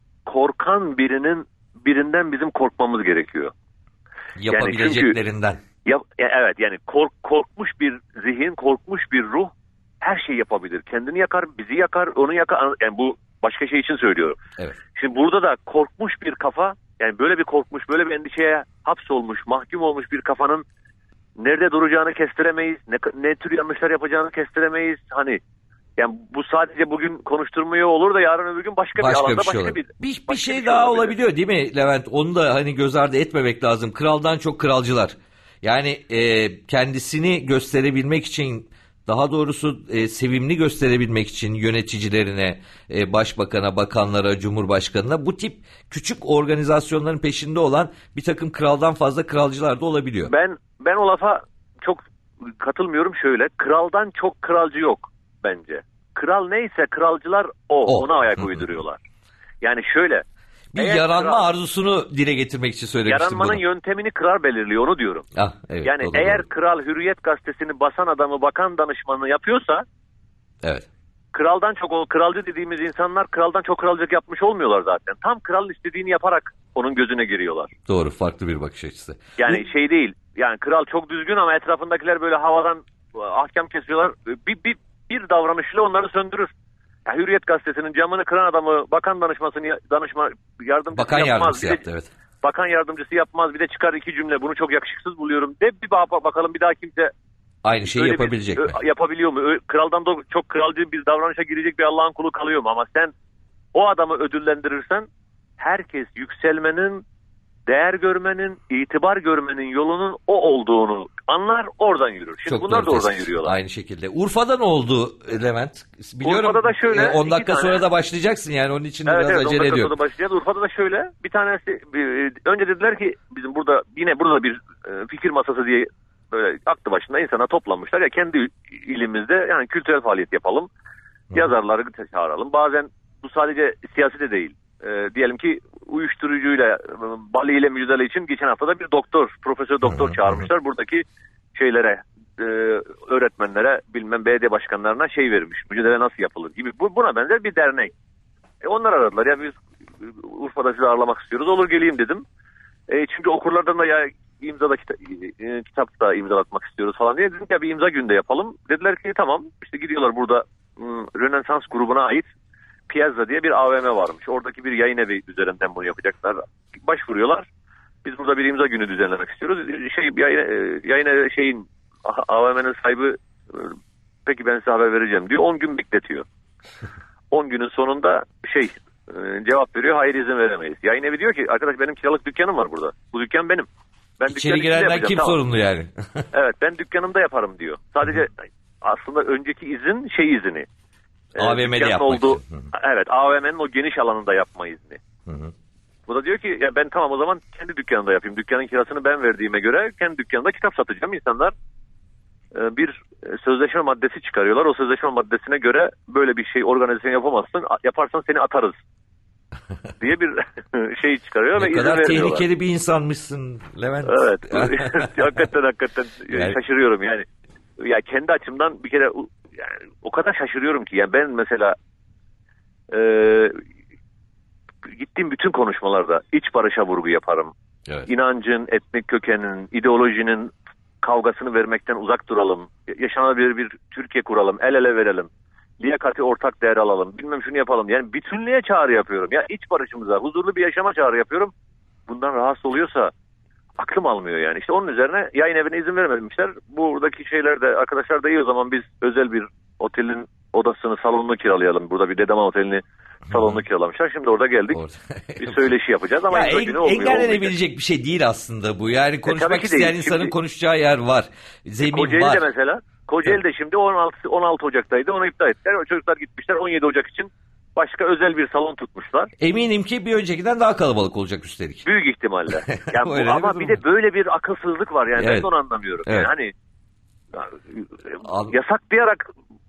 korkan birinin birinden bizim korkmamız gerekiyor. Yapabileceklerinden. Yani çünkü, ya, evet yani kork, korkmuş bir zihin, korkmuş bir ruh her şeyi yapabilir. Kendini yakar, bizi yakar, onu yakar. Yani bu başka şey için söylüyorum. Evet. Şimdi burada da korkmuş bir kafa, yani böyle bir korkmuş, böyle bir endişeye hapsolmuş, mahkum olmuş bir kafanın nerede duracağını kestiremeyiz. Ne, ne tür yanlışlar yapacağını kestiremeyiz. Hani yani bu sadece bugün konuşturmuyor olur da yarın öbür gün başka, başka bir alanda bir şey başka bir, bir, bir şey, şey daha olabilir. olabiliyor değil mi Levent? Onu da hani göz ardı etmemek lazım. Kraldan çok kralcılar. Yani e, kendisini gösterebilmek için, daha doğrusu e, sevimli gösterebilmek için yöneticilerine, e, başbakana, bakanlara, cumhurbaşkanına bu tip küçük organizasyonların peşinde olan bir takım kraldan fazla kralcılar da olabiliyor. Ben ben o lafa çok katılmıyorum şöyle. Kraldan çok kralcı yok bence. Kral neyse kralcılar o. o. Ona ayak uyduruyorlar. Yani şöyle. Bir yaranma kral, arzusunu dile getirmek için söylemiştim yaranmanın bunu. Yaranmanın yöntemini kral belirliyor, onu diyorum. Ah, evet, yani eğer doğru. Kral Hürriyet gazetesini basan adamı bakan danışmanı yapıyorsa, evet. Kraldan çok, o kralcı dediğimiz insanlar kraldan çok kralcılık yapmış olmuyorlar zaten. Tam kral istediğini yaparak onun gözüne giriyorlar. Doğru, farklı bir bakış açısı. Yani şey değil, yani kral çok düzgün ama etrafındakiler böyle havadan ahkam kesiyorlar. Bir, bir, bir davranışla onları söndürür. Ya Hürriyet gazetesinin camını kıran adamı bakan danışmasını danışma yardımcısı bakan yapmaz. Yardımcısı bir yaptı, de, evet. Bakan yardımcısı yapmaz, bir de çıkar iki cümle bunu çok yakışıksız buluyorum de bir bakalım bir daha kimse aynı şeyi yapabilecek bir, mi? Yapabiliyor mu? Kraldan da çok kralcı bir davranışa girecek bir Allah'ın kulu kalıyor mu? Ama sen o adamı ödüllendirirsen herkes yükselmenin, değer görmenin, itibar görmenin yolunun o olduğunu anlar, oradan yürür. Şimdi çok bunlar da oradan yürüyorlar. Aynı şekilde. Urfa'da ne oldu Levent? Biliyorum. Urfa'da da şöyle. on dakika sonra da başlayacaksın yani, onun için evet, biraz evet, acele ediyorum. Sonra başlayacağız. Urfa'da da şöyle. Bir tanesi bir, önce dediler ki bizim burada yine burada bir e, fikir masası diye böyle aklı başında insana toplanmışlar ya, kendi ilimizde yani kültürel faaliyet yapalım. Hı. Yazarları çağıralım. Bazen bu sadece siyasi de değil. E, diyelim ki uyuşturucuyla, Bali ile mücadele için geçen hafta da bir doktor, profesör doktor hı hı, çağırmışlar. Hı. Buradaki şeylere, e, öğretmenlere, bilmem belediye başkanlarına şey vermiş. Mücadele nasıl yapılır gibi. Bu, buna benzer bir dernek. E, onlar aradılar. Ya biz Urfa'da sizi ağırlamak istiyoruz. Olur geleyim dedim. E, çünkü okurlardan da ya imzada kita, e, kitap da imzalatmak istiyoruz falan diye. Dedim ya bir imza günde yapalım. Dediler ki tamam. İşte gidiyorlar, burada m, Rönesans grubuna ait Piazza diye bir A V M varmış. Oradaki bir yayın evi üzerinden bunu yapacaklar. Başvuruyorlar. Biz burada bir imza günü düzenlemek istiyoruz. Şey yayın, yayın evi şeyin A V M'nin sahibi peki ben size haber vereceğim diyor. on gün bekletiyor. on günün sonunda şey cevap veriyor. Hayır, izin veremeyiz. Yayın evi diyor ki arkadaş benim kiralık dükkanım var burada. Bu dükkan benim. Ben İçeri girenler kim tamam. sorumlu yani? Evet, ben dükkanımda yaparım diyor. Sadece aslında önceki izin şey izini. A V M'de yapmak olduğu, için. Evet, A V M'nin o geniş alanında yapma izni. Hı hı. Bu da diyor ki ya ben tamam o zaman kendi dükkanımda yapayım. Dükkanın kirasını ben verdiğime göre kendi dükkanımda kitap satacağım. İnsanlar bir sözleşme maddesi çıkarıyorlar. O sözleşme maddesine göre böyle bir şey organizasyon yapamazsın. Yaparsan seni atarız diye bir şey çıkarıyor ne ve kadar izin veriyorlar. Tehlikeli bir insanmışsın Levent. Evet. hakikaten hakikaten yani... şaşırıyorum yani. Ya kendi açımdan bir kere yani o kadar şaşırıyorum ki yani ben mesela e, gittiğim bütün konuşmalarda iç barışa vurgu yaparım. Evet. İnancın, etnik kökenin, ideolojinin kavgasını vermekten uzak duralım. Yaşanabilir bir Türkiye kuralım. El ele verelim. Liyakati ortak değer alalım. Bilmem şunu yapalım. Yani bütünlüğe çağrı yapıyorum. Ya iç barışımıza, huzurlu bir yaşama çağrı yapıyorum. Bundan rahatsız oluyorsa aklım almıyor yani. İşte onun üzerine yayın evine izin vermemişler. Buradaki şeyler de arkadaşlar da iyi, o zaman biz özel bir otelin odasını, salonunu kiralayalım. Burada bir Dedeman Oteli'ni salonunu kiralamışlar. Şimdi orada geldik. Orada. Bir söyleşi yapacağız ama ya en, engellenebilecek bir şey değil aslında bu. Yani konuşmak e, isteyen insanın şimdi, konuşacağı yer var. Zemin Kocaeli'de var. mesela. Kocaeli'de evet. Şimdi on altı on altı Ocak'taydı. Onu iptal ettiler. O çocuklar gitmişler on yedi Ocak için başka özel bir salon tutmuşlar. Eminim ki bir öncekinden daha kalabalık olacak üstelik. Büyük ihtimalle. Yani bu, ama bir de böyle bir akılsızlık var yani. Evet. Ben de onu anlamıyorum. Evet. Yani hani yasaklayarak,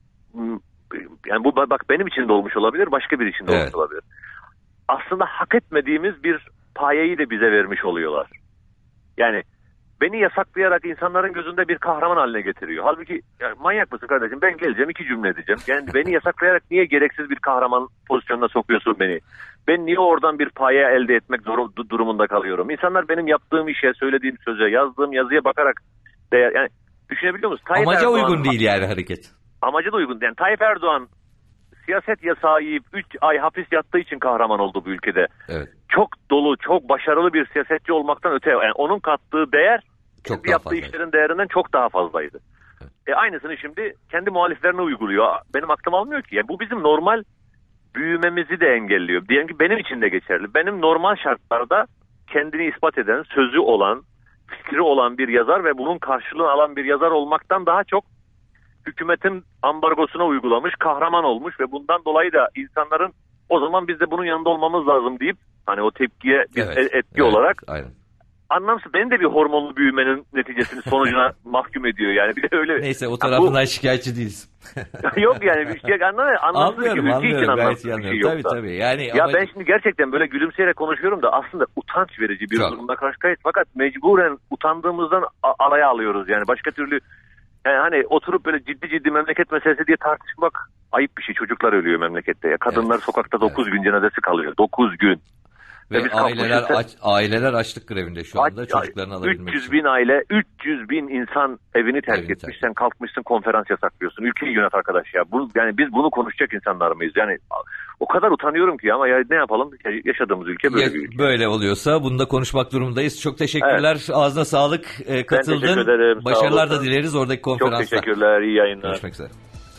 yani bu bak benim için de olmuş olabilir, başka bir için de evet. olmuş olabilir. Aslında hak etmediğimiz bir payeyi de bize vermiş oluyorlar. Yani beni yasaklayarak insanların gözünde bir kahraman haline getiriyor. Halbuki yani manyak mısın kardeşim? Ben geleceğim, iki cümle edeceğim. Yani beni yasaklayarak niye gereksiz bir kahraman pozisyonuna sokuyorsun beni? Ben niye oradan bir paye elde etmek zor, durumunda kalıyorum? İnsanlar benim yaptığım işe, söylediğim söze, yazdığım yazıya bakarak değer, yani düşünebiliyor musun? Tayyip Amaca Erdoğan, uygun değil yani hareket. Amaca da uygun. Yani Tayyip Erdoğan siyaset yasağı yiyip üç ay hapis yattığı için kahraman oldu bu ülkede. Evet. Çok dolu, çok başarılı bir siyasetçi olmaktan öte, yani onun kattığı değer çok yaptığı fazlaydı. İşlerin değerinden çok daha fazlaydı. Evet. E aynısını şimdi kendi muhaliflerine uyguluyor. Benim aklım almıyor ki. Yani bu bizim normal büyümemizi de engelliyor. Diyelim ki benim için de geçerli. Benim normal şartlarda kendini ispat eden, sözü olan, fikri olan bir yazar ve bunun karşılığını alan bir yazar olmaktan daha çok hükümetin ambargosuna uygulamış, kahraman olmuş ve bundan dolayı da insanların o zaman biz de bunun yanında olmamız lazım deyip hani o tepkiye bir evet, etki evet, olarak aynen. Anlamsız, benim de bir hormonlu büyümenin neticesini sonucuna mahkum ediyor yani. Bir de öyle. Neyse o tarafından bu... şikayetçi değiliz. Yok yani bir şey anlamıyor. Anlamsız ki ülke için anlamsız bir şey yok. Tabii tabii. Yani ya ama... ben şimdi gerçekten böyle gülümseyerek konuşuyorum da aslında utanç verici bir durumda karşı karşıyayız. Fakat mecburen utandığımızdan alaya alıyoruz yani. Başka türlü yani hani oturup böyle ciddi ciddi memleket meselesi diye tartışmak ayıp bir şey. Çocuklar ölüyor memlekette ya. Kadınlar evet. sokakta dokuz evet. gün cenazesi kalıyor. dokuz gün. Ve, Ve aileler aç, aileler açlık grevinde şu anda aç, çocuklarını alabilmek üç yüz bin aile, üç yüz bin insan evini terk evini etmiş. Terk. Sen kalkmışsın konferans yasaklıyorsun. Ülkeyi yönet arkadaş ya. Bu, yani biz bunu konuşacak insanlar mıyız? Yani o kadar utanıyorum ki ama ya ne yapalım? Yaşadığımız ülke böyle ya, bir ülke. Böyle oluyorsa bunu da konuşmak durumundayız. Çok teşekkürler. Evet. Ağzına sağlık. E, katıldın. Ben teşekkür ederim. Başarılar da dileriz oradaki konferansta. Çok teşekkürler. İyi yayınlar. Görüşmek üzere.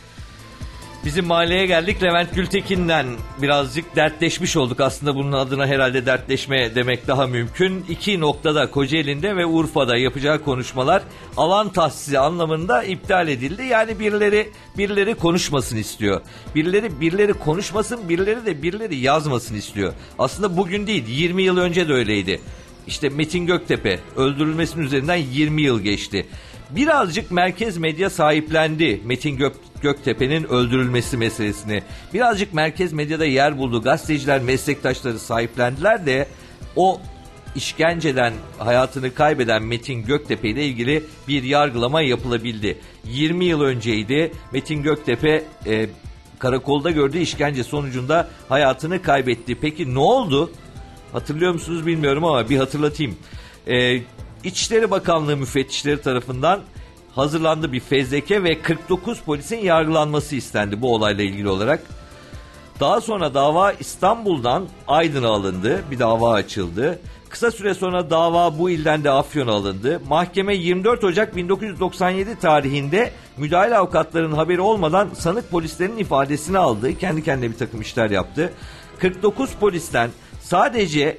Bizim mahalleye geldik. Levent Gültekin'den birazcık dertleşmiş olduk. Aslında bunun adına herhalde dertleşme demek daha mümkün. İki noktada Kocaeli'nde ve Urfa'da yapacağı konuşmalar alan tahsisi anlamında iptal edildi. Yani birileri birileri konuşmasın istiyor. Birileri birileri konuşmasın, birileri de birileri yazmasın istiyor. Aslında bugün değil, yirmi yıl önce de öyleydi. İşte Metin Göktepe öldürülmesinin üzerinden yirmi yıl geçti. Birazcık merkez medya sahiplendi Metin Gök, Göktepe'nin öldürülmesi meselesini. Birazcık merkez medyada yer buldu. Gazeteciler, meslektaşları sahiplendiler de o işkenceden hayatını kaybeden Metin Göktepe ile ilgili bir yargılama yapılabildi. yirmi yıl önceydi Metin Göktepe e, karakolda gördüğü işkence sonucunda hayatını kaybetti. Peki ne oldu? Hatırlıyor musunuz bilmiyorum ama bir hatırlatayım. Eee İçişleri Bakanlığı müfettişleri tarafından hazırlandı bir fezleke ve kırk dokuz polisin yargılanması istendi bu olayla ilgili olarak. Daha sonra dava İstanbul'dan Aydın'a alındı. Bir dava açıldı. Kısa süre sonra dava bu ilden de Afyon'a alındı. Mahkeme yirmi dört Ocak bin dokuz yüz doksan yedi tarihinde müdahale avukatlarının haberi olmadan sanık polislerin ifadesini aldı. Kendi kendine bir takım işler yaptı. kırk dokuz polisten sadece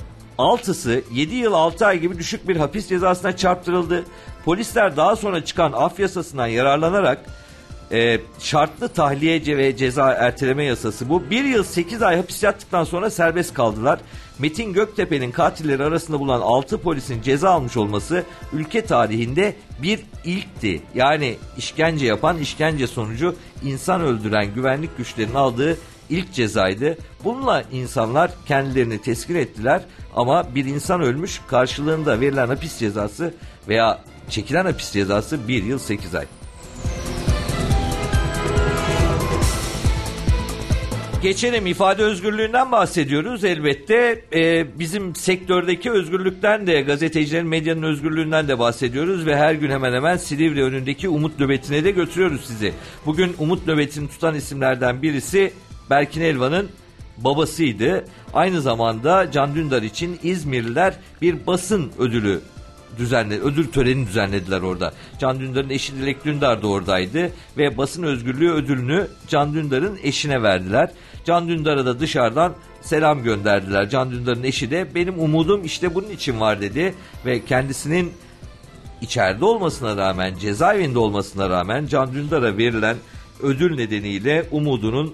altısı yedi yıl altı ay gibi düşük bir hapis cezasına çarptırıldı. Polisler daha sonra çıkan af yasasından yararlanarak e, şartlı tahliye ve ceza erteleme yasası bu. bir yıl sekiz ay hapis yattıktan sonra serbest kaldılar. Metin Göktepe'nin katilleri arasında bulunan altı polisin ceza almış olması ülke tarihinde bir ilkti. Yani işkence yapan, işkence sonucu insan öldüren güvenlik güçlerinin aldığı İlk cezaydı. Bununla insanlar kendilerini teskin ettiler ama bir insan ölmüş, karşılığında verilen hapis cezası veya çekilen hapis cezası bir yıl sekiz ay. Geçelim, ifade özgürlüğünden bahsediyoruz elbette. Ee, bizim sektördeki özgürlükten de, gazetecilerin, medyanın özgürlüğünden de bahsediyoruz ve her gün hemen hemen Silivri önündeki Umut Nöbeti'ne de götürüyoruz sizi. Bugün Umut Nöbeti'ni tutan isimlerden birisi Berkin Elvan'ın babasıydı. Aynı zamanda Can Dündar için İzmirliler bir basın ödülü düzenledi, ödül töreni düzenlediler orada. Can Dündar'ın eşi Dilek Dündar da oradaydı ve basın özgürlüğü ödülünü Can Dündar'ın eşine verdiler. Can Dündar'a da dışarıdan selam gönderdiler. Can Dündar'ın eşi de benim umudum işte bunun için var dedi ve kendisinin içeride olmasına rağmen, cezaevinde olmasına rağmen Can Dündar'a verilen ödül nedeniyle umudunun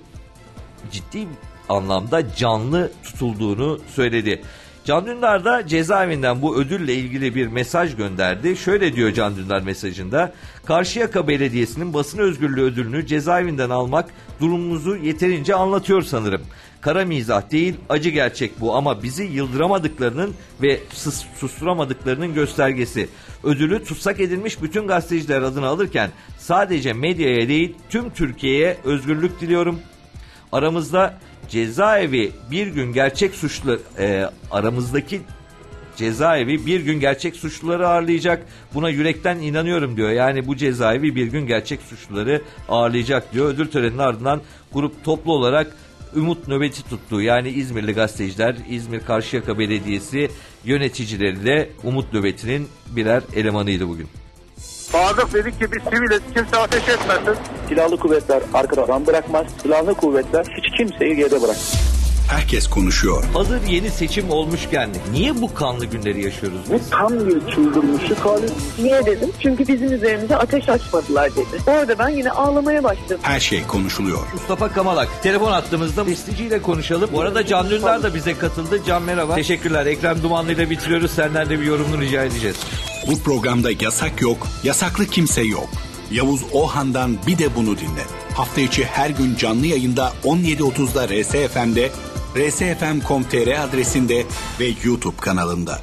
ciddi anlamda canlı tutulduğunu söyledi. Can Dündar da cezaevinden bu ödülle ilgili bir mesaj gönderdi. Şöyle diyor Can Dündar mesajında: Karşıyaka Belediyesi'nin basın özgürlüğü ödülünü cezaevinden almak durumumuzu yeterince anlatıyor sanırım. Kara mizah değil, acı gerçek bu ama bizi yıldıramadıklarının ve sus- susturamadıklarının göstergesi. Ödülü tutsak edilmiş bütün gazeteciler adına alırken sadece medyaya değil tüm Türkiye'ye özgürlük diliyorum. Aramızda cezaevi bir gün gerçek suçlu e, aramızdaki cezaevi bir gün gerçek suçluları ağırlayacak. Buna yürekten inanıyorum diyor. Yani bu cezaevi bir gün gerçek suçluları ağırlayacak diyor. Ödül töreninin ardından grup toplu olarak Umut Nöbeti tuttu. Yani İzmirli gazeteciler, İzmir Karşıyaka Belediyesi yöneticileri de Umut Nöbeti'nin birer elemanıydı bugün. Sadık dedi ki biz siviliz, kimse ateş etmesin. Silahlı kuvvetler arkadan bırakmaz. Silahlı kuvvetler hiç kimseyi geride bırakmaz. Herkes konuşuyor. Hazır yeni seçim olmuşken niye bu kanlı günleri yaşıyoruz biz? Bu tam bir çıldırmışlık hali. Niye dedim? Çünkü bizim üzerimize ateş açmadılar dedi. Orada ben yine ağlamaya başladım. Her şey konuşuluyor. Mustafa Kamalak telefon attığımızda besteciyle konuşalım. Bu arada Can Dündar da bize katıldı. Can merhaba. Teşekkürler. Ekrem Dumanlı ile bitiriyoruz. Senden de bir yorumunu rica edeceğiz. Bu programda yasak yok, yasaklı kimse yok. Yavuz Ohan'dan bir de bunu dinle. Hafta içi her gün canlı yayında on yedi otuzda R S F M'de, r s f m nokta com nokta t r adresinde ve YouTube kanalında.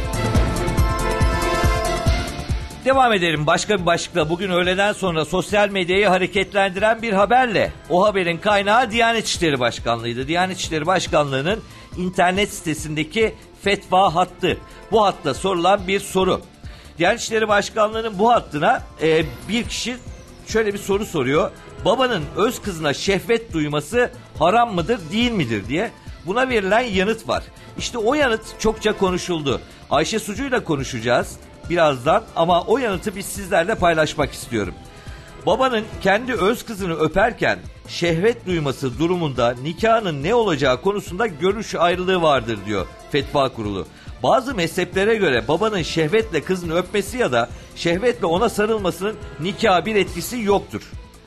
Devam edelim başka bir başlıkla. Bugün öğleden sonra sosyal medyayı hareketlendiren bir haberle. O haberin kaynağı Diyanet İşleri Başkanlığı'ydı. Diyanet İşleri Başkanlığı'nın internet sitesindeki fetva hattı. Bu hatta sorulan bir soru. Diyanet İşleri Başkanlığı'nın bu hattına e, bir kişi şöyle bir soru soruyor. Babanın öz kızına şehvet duyması haram mıdır, değil midir diye. Buna verilen yanıt var. İşte o yanıt çokça konuşuldu. Ayşe Sucu'yla konuşacağız birazdan ama o yanıtı biz sizlerle paylaşmak istiyorum. Babanın kendi öz kızını öperken şehvet duyması durumunda nikahının ne olacağı konusunda görüş ayrılığı vardır diyor Fetva Kurulu. Bazı mezheplere göre babanın şehvetle kızını öpmesi ya da şehvetle ona sarılmasının nikaha bir etkisi yoktur.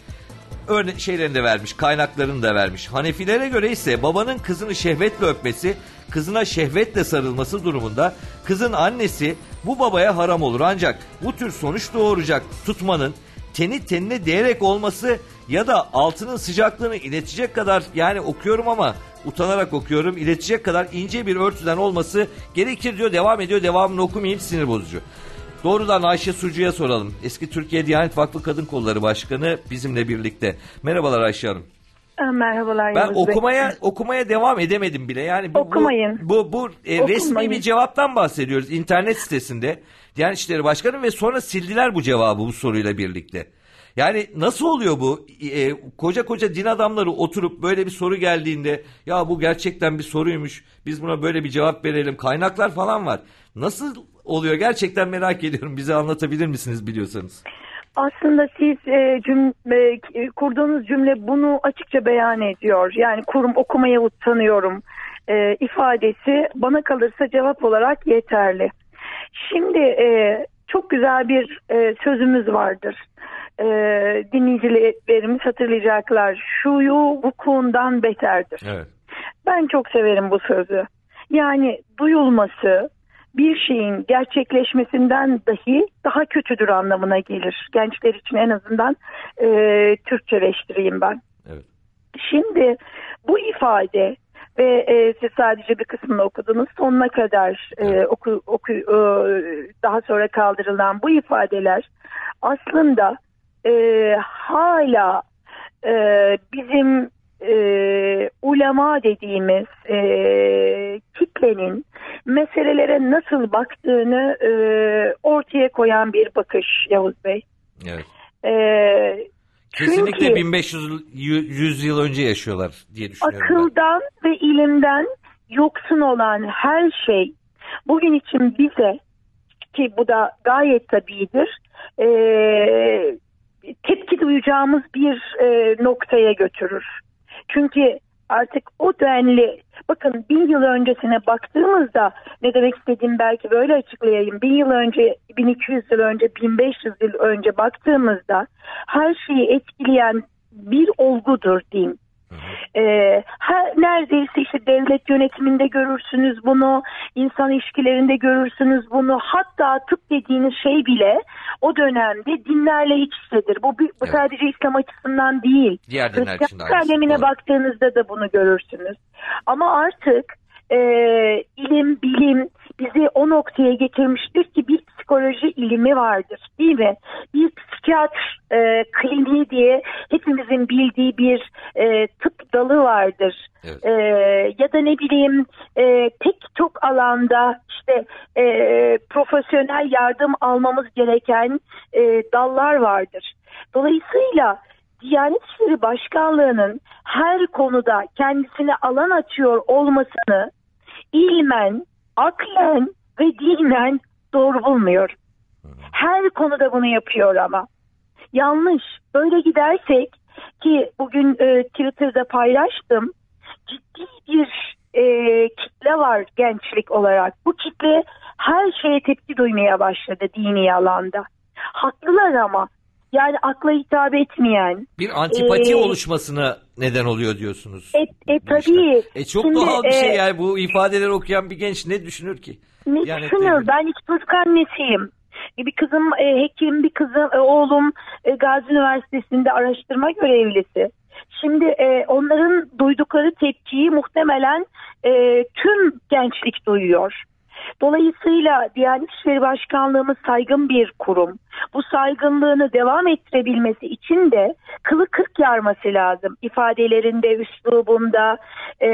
Örne şeylerini de vermiş, kaynaklarını da vermiş. Hanefilere göre ise babanın kızını şehvetle öpmesi, kızına şehvetle sarılması durumunda kızın annesi bu babaya haram olur. Ancak bu tür sonuç doğuracak tutmanın teni tenine değerek olması ya da altının sıcaklığını iletecek kadar, yani okuyorum ama utanarak okuyorum, iletecek kadar ince bir örtüden olması gerekir diyor. Devam ediyor, devamını okumayayım, sinir bozucu. Doğrudan Ayşe Sucu'ya soralım. Eski Türkiye Diyanet Vakfı Kadın Kolları Başkanı bizimle birlikte. Merhabalar Ayşe Hanım. Merhabalar. Ben okumaya Bey. okumaya devam edemedim bile. Yani bu, okumayın. Bu bu, bu e, resmi bir cevaptan bahsediyoruz internet sitesinde. Diyanet İşleri Başkanı ve sonra sildiler bu cevabı bu soruyla birlikte. Yani nasıl oluyor bu? E, koca koca din adamları oturup böyle bir soru geldiğinde ya bu gerçekten bir soruymuş, biz buna böyle bir cevap verelim. Kaynaklar falan var. Nasıl oluyor? Gerçekten merak ediyorum. Bize anlatabilir misiniz biliyorsanız? Aslında siz e, cümle, e, kurduğunuz cümle bunu açıkça beyan ediyor. Yani kurum okumaya utanıyorum e, ifadesi bana kalırsa cevap olarak yeterli. Şimdi e, çok güzel bir e, sözümüz vardır. E, dinleyicilerimiz hatırlayacaklar. Şuyu vukuundan beterdir. Evet. Ben çok severim bu sözü. Yani duyulması bir şeyin gerçekleşmesinden dahi daha kötüdür anlamına gelir. Gençler için en azından e, Türkçeleştireyim ben. Evet. Şimdi bu ifade ve e, siz sadece bir kısmını okudunuz, sonuna kadar e, oku, oku, e, daha sonra kaldırılan bu ifadeler aslında e, hala e, bizim e, ulema dediğimiz e, kitlenin meselelere nasıl baktığını e, ortaya koyan bir bakış Yavuz Bey. Evet. E, Kesinlikle çünkü bin beş yüz yıl önce yaşıyorlar diye düşünüyorum. Akıldan ben. ve ilimden yoksun olan her şey bugün için bize, ki bu da gayet tabiidir, e, tepki duyacağımız bir e, noktaya götürür. Çünkü artık o denli, bakın bin yıl öncesine baktığımızda, ne demek istediğimi belki böyle açıklayayım. Bin yıl önce, bin iki yüz yıl önce, bin beş yüz yıl önce baktığımızda her şeyi etkileyen bir olgudur din. Ee, her, neredeyse işte devlet yönetiminde görürsünüz bunu, insan ilişkilerinde görürsünüz bunu, hatta tıp dediğiniz şey bile o dönemde dinlerle iç içedir. Bu, bu evet. sadece İslam açısından değil, Hristiyan alemine baktığınızda da bunu görürsünüz. Ama artık e, ilim, bilim bizi o noktaya getirmiştir ki bir psikoloji ilmi vardır, değil mi? Bir psikiyatr e, kliniği diye hepimizin bildiği bir e, tıp dalı vardır. Evet. E, ya da ne bileyim e, pek çok alanda işte e, profesyonel yardım almamız gereken e, dallar vardır. Dolayısıyla Diyanet İşleri Başkanlığı'nın her konuda kendisine alan açıyor olmasını ilmen, aklen ve dinen doğru bulmuyor. Her konuda bunu yapıyor ama. Yanlış. Böyle gidersek, ki bugün e, Twitter'da paylaştım, ciddi bir e, kitle var gençlik olarak. Bu kitle her şeye tepki duymaya başladı dini alanda. Haklılar ama. Yani akla hitap etmeyen. Bir antipati e, oluşmasına neden oluyor diyorsunuz. E, e tabii. E, çok Şimdi, doğal bir şey e, yani, bu ifadeleri okuyan bir genç ne düşünür ki? Ne yani düşünür? Ben iki çocuk annesiyim. Bir kızım e, hekim, bir kızım e, oğlum e, Gazi Üniversitesi'nde araştırma görevlisi. Şimdi e, onların duydukları tepkiyi muhtemelen e, tüm gençlik duyuyor. Dolayısıyla Diyanet İşleri Başkanlığımız saygın bir kurum. Bu saygınlığını devam ettirebilmesi için de kılı kırk yarması lazım. İfadelerinde, üslubunda, e,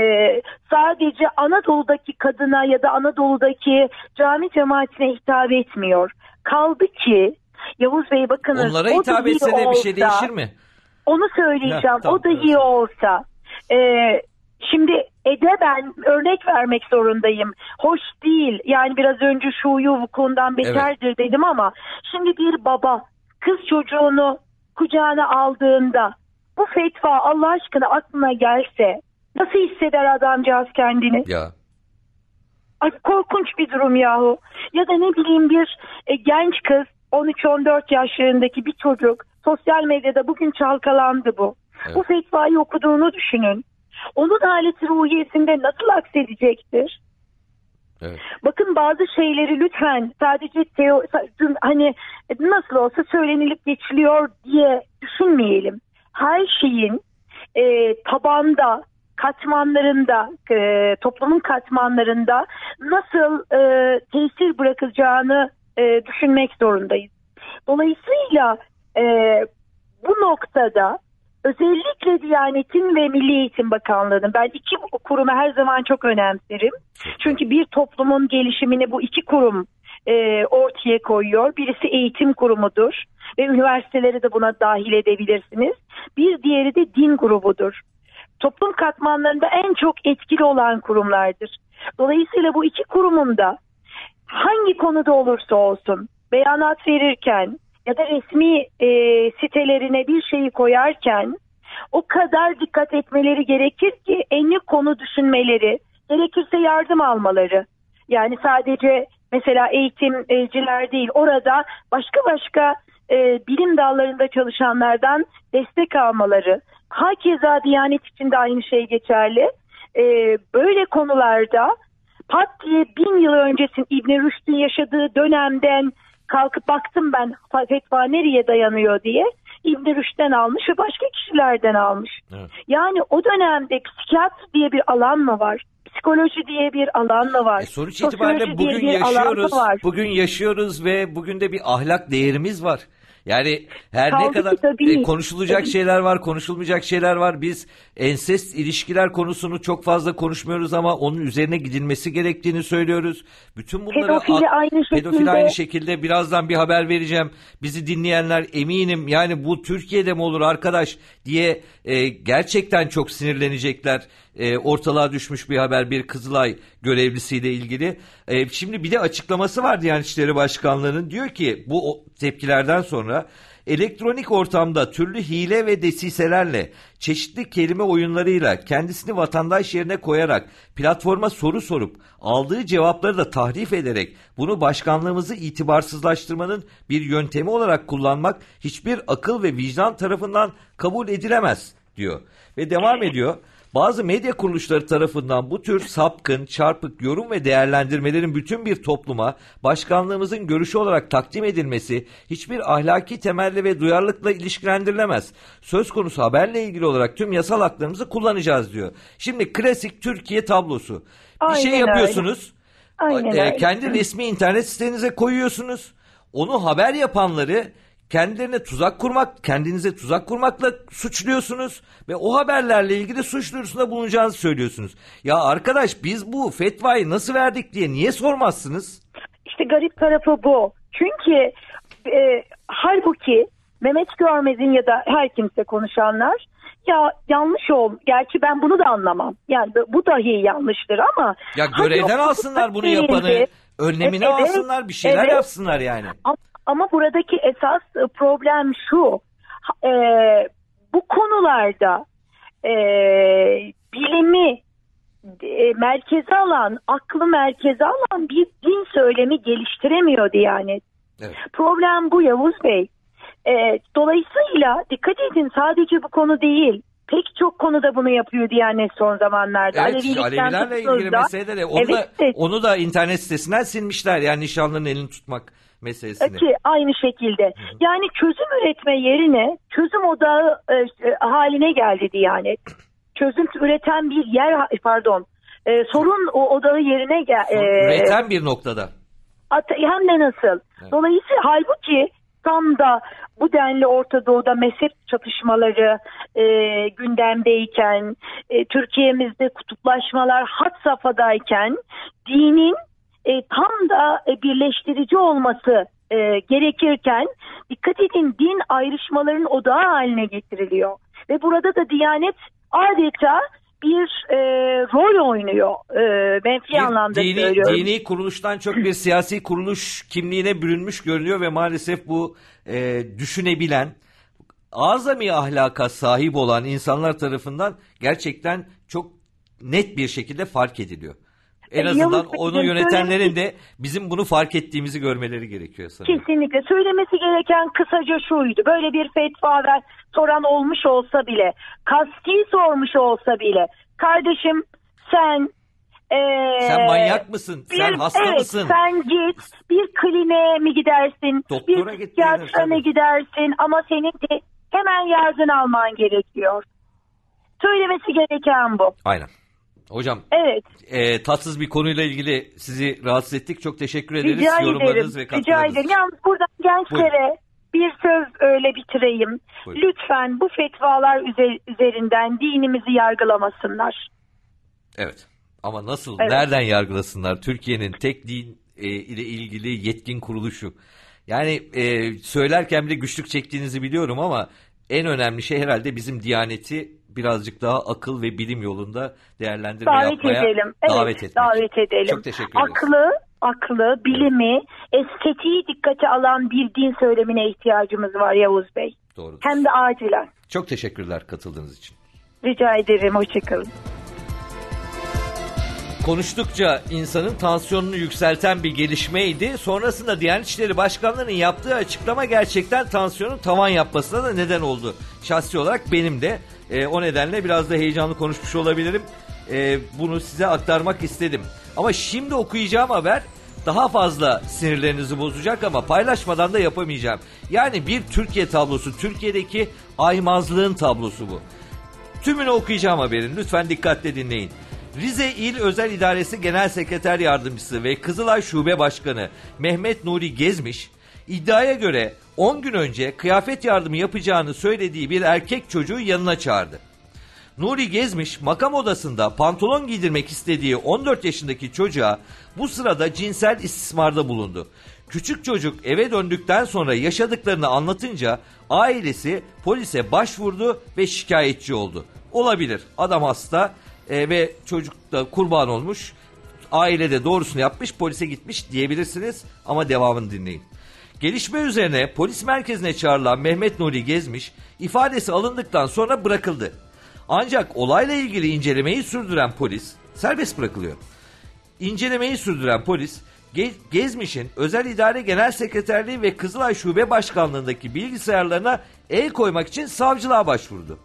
sadece Anadolu'daki kadına ya da Anadolu'daki cami cemaatine hitap etmiyor. Kaldı ki Yavuz Bey bakınız. Onlara hitap etse de bir şey değişir mi? Onu söyleyeceğim. Ya, tamam, o dahi olsa. Eee Şimdi edeben örnek vermek zorundayım. Hoş değil. Yani biraz önce şuyu vukuundan beterdir evet. dedim ama şimdi bir baba kız çocuğunu kucağına aldığında bu fetva Allah aşkına aklına gelse nasıl hisseder adamcağız kendini? Ya. Ay, korkunç bir durum yahu. Ya da ne bileyim bir e, genç kız on üç on dört yaşlarındaki bir çocuk sosyal medyada bugün çalkalandı bu. Evet. Bu fetvayı okuduğunu düşünün. Onun haleti ruhiyesinde nasıl aksedecektir? Evet. Bakın bazı şeyleri lütfen sadece teo, hani nasıl olsa söylenilip geçiliyor diye düşünmeyelim. Her şeyin e, tabanda, katmanlarında, e, toplumun katmanlarında nasıl e, tesir bırakacağını e, düşünmek zorundayız. Dolayısıyla e, bu noktada özellikle Diyanet'in ve Milli Eğitim Bakanlığı'nın, ben iki kurumu her zaman çok önemserim. Çünkü bir toplumun gelişimini bu iki kurum e, ortaya koyuyor. Birisi eğitim kurumudur ve üniversiteleri de buna dahil edebilirsiniz. Bir diğeri de din grubudur. Toplum katmanlarında en çok etkili olan kurumlardır. Dolayısıyla bu iki kurumun da hangi konuda olursa olsun beyanat verirken ya da resmi e, sitelerine bir şeyi koyarken o kadar dikkat etmeleri gerekir ki enli konu düşünmeleri, gerekirse yardım almaları. Yani sadece mesela eğitimciler değil, orada başka başka e, bilim dallarında çalışanlardan destek almaları. Hakeza Diyanet için de aynı şey geçerli. E, böyle konularda pat diye bin yıl öncesinin İbn Rüşd'ün yaşadığı dönemden kalkıp baktım ben fetva nereye dayanıyor diye İbn Rüşd'den almış ve başka kişilerden almış. Evet. Yani o dönemde psikiyatri diye bir alan mı var? Psikoloji diye bir alan mı var? E sonuç itibariyle bugün yaşıyoruz. Bugün yaşıyoruz ve bugün de bir ahlak değerimiz var. Yani her Kaldı ne kadar tabii. e, konuşulacak Tabii. şeyler var, konuşulmayacak şeyler var. Biz ensest ilişkiler konusunu çok fazla konuşmuyoruz ama onun üzerine gidilmesi gerektiğini söylüyoruz. Bütün bunları Pedofili aynı şekilde. pedofili aynı şekilde birazdan bir haber vereceğim. Bizi dinleyenler eminim yani bu Türkiye'de mi olur arkadaş diye e, gerçekten çok sinirlenecekler. E, ortalığa düşmüş bir haber bir Kızılay görevlisiyle ilgili. E, şimdi bir de açıklaması var Diyanet İşleri Başkanlığı'nın. Diyor ki bu o, tepkilerden sonra elektronik ortamda türlü hile ve desiselerle çeşitli kelime oyunlarıyla kendisini vatandaş yerine koyarak platforma soru sorup aldığı cevapları da tahrif ederek bunu başkanlığımızı itibarsızlaştırmanın bir yöntemi olarak kullanmak hiçbir akıl ve vicdan tarafından kabul edilemez diyor. Ve devam ediyor. Bazı medya kuruluşları tarafından bu tür sapkın, çarpık yorum ve değerlendirmelerin bütün bir topluma başkanlığımızın görüşü olarak takdim edilmesi hiçbir ahlaki temelle ve duyarlılıkla ilişkilendirilemez. Söz konusu haberle ilgili olarak tüm yasal haklarımızı kullanacağız diyor. Şimdi klasik Türkiye tablosu. Aynen bir şey yapıyorsunuz, Aynen e, öyle. kendi resmi internet sitenize koyuyorsunuz. Onu haber yapanları kendilerine tuzak kurmak, kendinize tuzak kurmakla suçluyorsunuz ve o haberlerle ilgili suç duyurusunda bulunacağınızı söylüyorsunuz. Ya arkadaş biz bu fetvayı nasıl verdik diye niye sormazsınız? İşte garip tarafı bu. Çünkü e, halbuki Mehmet Görmez'in ya da her kimse konuşanlar ya yanlış ol. Gerçi ben bunu da anlamam. Yani bu dahi yanlıştır ama. Ya görevden alsınlar bunu yapanı. Önlemini evet, alsınlar, bir şeyler evet. yapsınlar yani. Ama, ama buradaki esas problem şu. E, bu konularda e, bilimi e, merkeze alan, aklı merkeze alan bir din söylemi geliştiremiyor Diyanet. Evet. Problem bu Yavuz Bey. E, dolayısıyla dikkat edin sadece bu konu değil. Pek çok konuda bunu yapıyor Diyanet son zamanlarda. Evet, Alevilerle ilgili mesele de onu, evet, da, evet. onu da internet sitesinden silmişler. Yani nişanlının elini tutmak meselesini. Ki aynı şekilde. Hı-hı. Yani çözüm üretme yerine çözüm odağı e, haline geldi Diyanet. Çözüm üreten bir yer, pardon, e, sorun o odağı yerine geldi. E, üreten bir noktada. At, hem de nasıl? Evet. Dolayısıyla halbuki tam da bu denli Orta Doğu'da mezhep çatışmaları e, gündemdeyken, e, Türkiye'mizde kutuplaşmalar had safhadayken dinin e, tam da e, birleştirici olması e, gerekirken dikkat edin din ayrışmaların odağı haline getiriliyor. Ve burada da Diyanet adeta bir e, rol oynuyor. E, menfi bir anlamda dini, söylüyorum. Dini kuruluştan çok bir siyasi kuruluş kimliğine bürünmüş görünüyor ve maalesef bu e, düşünebilen, azami ahlaka sahip olan insanlar tarafından gerçekten çok net bir şekilde fark ediliyor. En azından onu yönetenlerin de bizim bunu fark ettiğimizi görmeleri gerekiyor sanırım. Kesinlikle. Söylemesi gereken kısaca şuydu. Böyle bir fetva ver, soran olmuş olsa bile, kasti sormuş olsa bile, kardeşim sen ee, sen manyak mısın? Bir, sen hasta evet, mısın? Sen git bir kliniğe mi gidersin? Doktora bir psikiyatra mı gidersin? Ama senin de hemen yardım alman gerekiyor. Söylemesi gereken bu. Aynen. Hocam, evet. e, tatsız bir konuyla ilgili sizi rahatsız ettik. Çok teşekkür ederiz. Rica yorumlarınız ederim. ve Rica ederim. Yalnız buradan gençlere Buyurun. bir söz öyle bitireyim. Buyurun. Lütfen bu fetvalar üzerinden dinimizi yargılamasınlar. Evet. Ama nasıl, evet. nereden yargılasınlar? Türkiye'nin tek din e, ile ilgili yetkin kuruluşu. Yani e, söylerken bile güçlük çektiğinizi biliyorum ama en önemli şey herhalde bizim Diyaneti birazcık daha akıl ve bilim yolunda değerlendirme davet yapmaya edelim. davet evet, etmek. Davet edelim. Çok teşekkür ederiz. Aklı, aklı, bilimi, evet. estetiği dikkate alan bir din söylemine ihtiyacımız var Yavuz Bey. Doğru. Hem de acilen. Çok teşekkürler katıldığınız için. Rica ederim. Hoşçakalın. Konuştukça insanın tansiyonunu yükselten bir gelişmeydi. Sonrasında Diyanet İşleri Başkanlığı'nın yaptığı açıklama gerçekten tansiyonun tavan yapmasına da neden oldu. Şahsi olarak benim de e, o nedenle biraz da heyecanlı konuşmuş olabilirim. E, bunu size aktarmak istedim. Ama şimdi okuyacağım haber daha fazla sinirlerinizi bozacak ama paylaşmadan da yapamayacağım. Yani bir Türkiye tablosu, Türkiye'deki aymazlığın tablosu bu. Tümünü okuyacağım haberin. Lütfen dikkatle dinleyin. Rize İl Özel İdaresi Genel Sekreter Yardımcısı ve Kızılay Şube Başkanı Mehmet Nuri Gezmiş, iddiaya göre on gün önce kıyafet yardımı yapacağını söylediği bir erkek çocuğu yanına çağırdı. Nuri Gezmiş makam odasında pantolon giydirmek istediği on dört yaşındaki çocuğa bu sırada cinsel istismarda bulundu. Küçük çocuk eve döndükten sonra yaşadıklarını anlatınca ailesi polise başvurdu ve şikayetçi oldu. Olabilir, adam hasta e, ve çocuk da kurban olmuş, aile de doğrusunu yapmış, polise gitmiş diyebilirsiniz ama devamını dinleyin. Gelişme üzerine polis merkezine çağrılan Mehmet Nuri Gezmiş ifadesi alındıktan sonra bırakıldı. Ancak olayla ilgili incelemeyi sürdüren polis serbest bırakılıyor. İncelemeyi sürdüren polis Gezmiş'in Özel İdare Genel Sekreterliği ve Kızılay Şube Başkanlığındaki bilgisayarlarına el koymak için savcılığa başvurdu.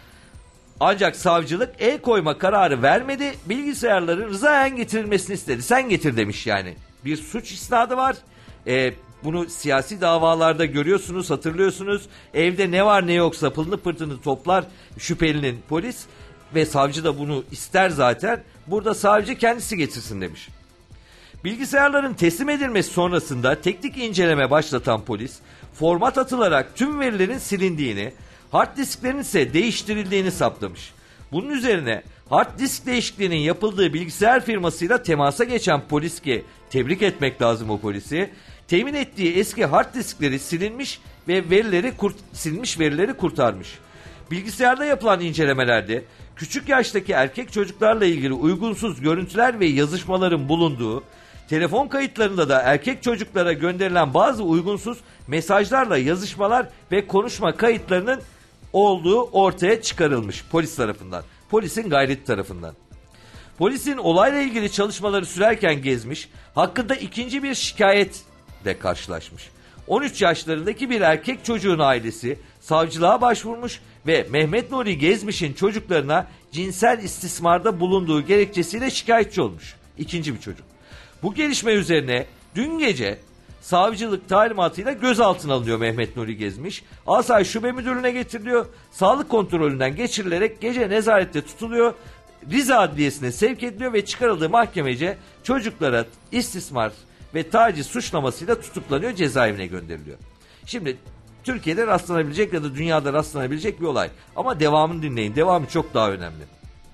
Ancak savcılık el koyma kararı vermedi, bilgisayarların rızaen getirilmesini istedi. Sen getir demiş yani. Bir suç isnadı var. Ee, bunu siyasi davalarda görüyorsunuz, hatırlıyorsunuz. Evde ne var ne yoksa pılını pırtını toplar şüphelinin polis ve savcı da bunu ister zaten. Burada savcı kendisi getirsin demiş. Bilgisayarların teslim edilmesi sonrasında teknik inceleme başlatan polis, format atılarak tüm verilerin silindiğini, hard disklerin ise değiştirildiğini saptamış. Bunun üzerine hard disk değişikliğinin yapıldığı bilgisayar firmasıyla temasa geçen polis, ki tebrik etmek lazım o polisi, temin ettiği eski hard diskleri silinmiş ve verileri kurt, silinmiş verileri kurtarmış. Bilgisayarda yapılan incelemelerde küçük yaştaki erkek çocuklarla ilgili uygunsuz görüntüler ve yazışmaların bulunduğu, telefon kayıtlarında da erkek çocuklara gönderilen bazı uygunsuz mesajlarla yazışmalar ve konuşma kayıtlarının olduğu ortaya çıkarılmış polis tarafından. Polisin gayreti tarafından. Polisin olayla ilgili çalışmaları sürerken Gezmiş, hakkında ikinci bir şikayetle karşılaşmış. on üç yaşlarındaki bir erkek çocuğun ailesi savcılığa başvurmuş ve Mehmet Nuri Gezmiş'in çocuklarına cinsel istismarda bulunduğu gerekçesiyle şikayetçi olmuş. İkinci bir çocuk. Bu gelişme üzerine dün gece savcılık talimatıyla gözaltına alınıyor Mehmet Nuri Gezmiş. Asayiş Şube Müdürlüğü'ne getiriliyor. Sağlık kontrolünden geçirilerek gece nezarette tutuluyor. Rize Adliyesi'ne sevk ediliyor ve çıkarıldığı mahkemece çocuklara istismar ve taciz suçlamasıyla tutuklanıyor, cezaevine gönderiliyor. Şimdi Türkiye'de rastlanabilecek ya da dünyada rastlanabilecek bir olay. Ama devamını dinleyin. Devamı çok daha önemli.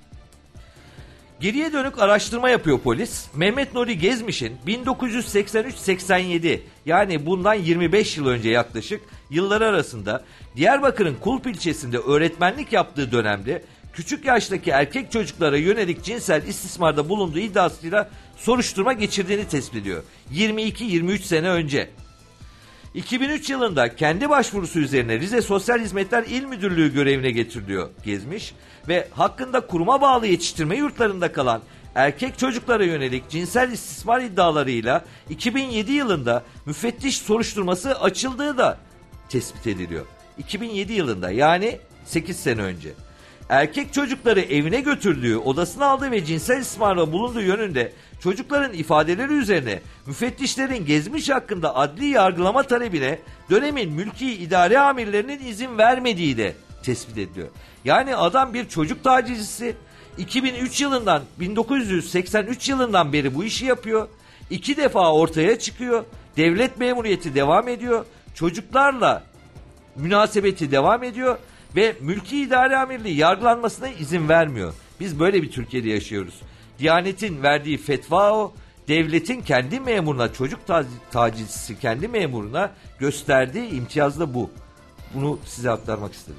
Geriye dönük araştırma yapıyor polis. Mehmet Nuri Gezmiş'in bin dokuz yüz seksen üç seksen yedi, yani bundan yirmi beş yıl önce yaklaşık yılları arasında Diyarbakır'ın Kulp ilçesinde öğretmenlik yaptığı dönemde küçük yaştaki erkek çocuklara yönelik cinsel istismarda bulunduğu iddiasıyla soruşturma geçirdiğini tespit ediyor. yirmi iki yirmi üç sene önce. iki bin üç yılında kendi başvurusu üzerine Rize Sosyal Hizmetler İl Müdürlüğü görevine getiriliyor Gezmiş ve hakkında kuruma bağlı yetiştirme yurtlarında kalan erkek çocuklara yönelik cinsel istismar iddialarıyla iki bin yedi yılında müfettiş soruşturması açıldığı da tespit ediliyor. iki bin yedi yılında, yani sekiz sene önce. Erkek çocukları evine götürdüğü, odasına aldığı ve cinsel istismarda bulunduğu yönünde çocukların ifadeleri üzerine müfettişlerin Gezmiş hakkında adli yargılama talebine dönemin mülki idare amirlerinin izin vermediği de tespit ediliyor. Yani adam bir çocuk tacizcisi, iki bin üç yılından bin dokuz yüz seksen üç yılından beri bu işi yapıyor. İki defa ortaya çıkıyor. Devlet memuriyeti devam ediyor. Çocuklarla münasebeti devam ediyor ve mülki idare amirliği yargılanmasına izin vermiyor. Biz böyle bir Türkiye'de yaşıyoruz. Diyanetin verdiği fetva o. Devletin kendi memuruna, çocuk tacizcisi kendi memuruna gösterdiği imtiyaz da bu. Bunu size aktarmak istedim.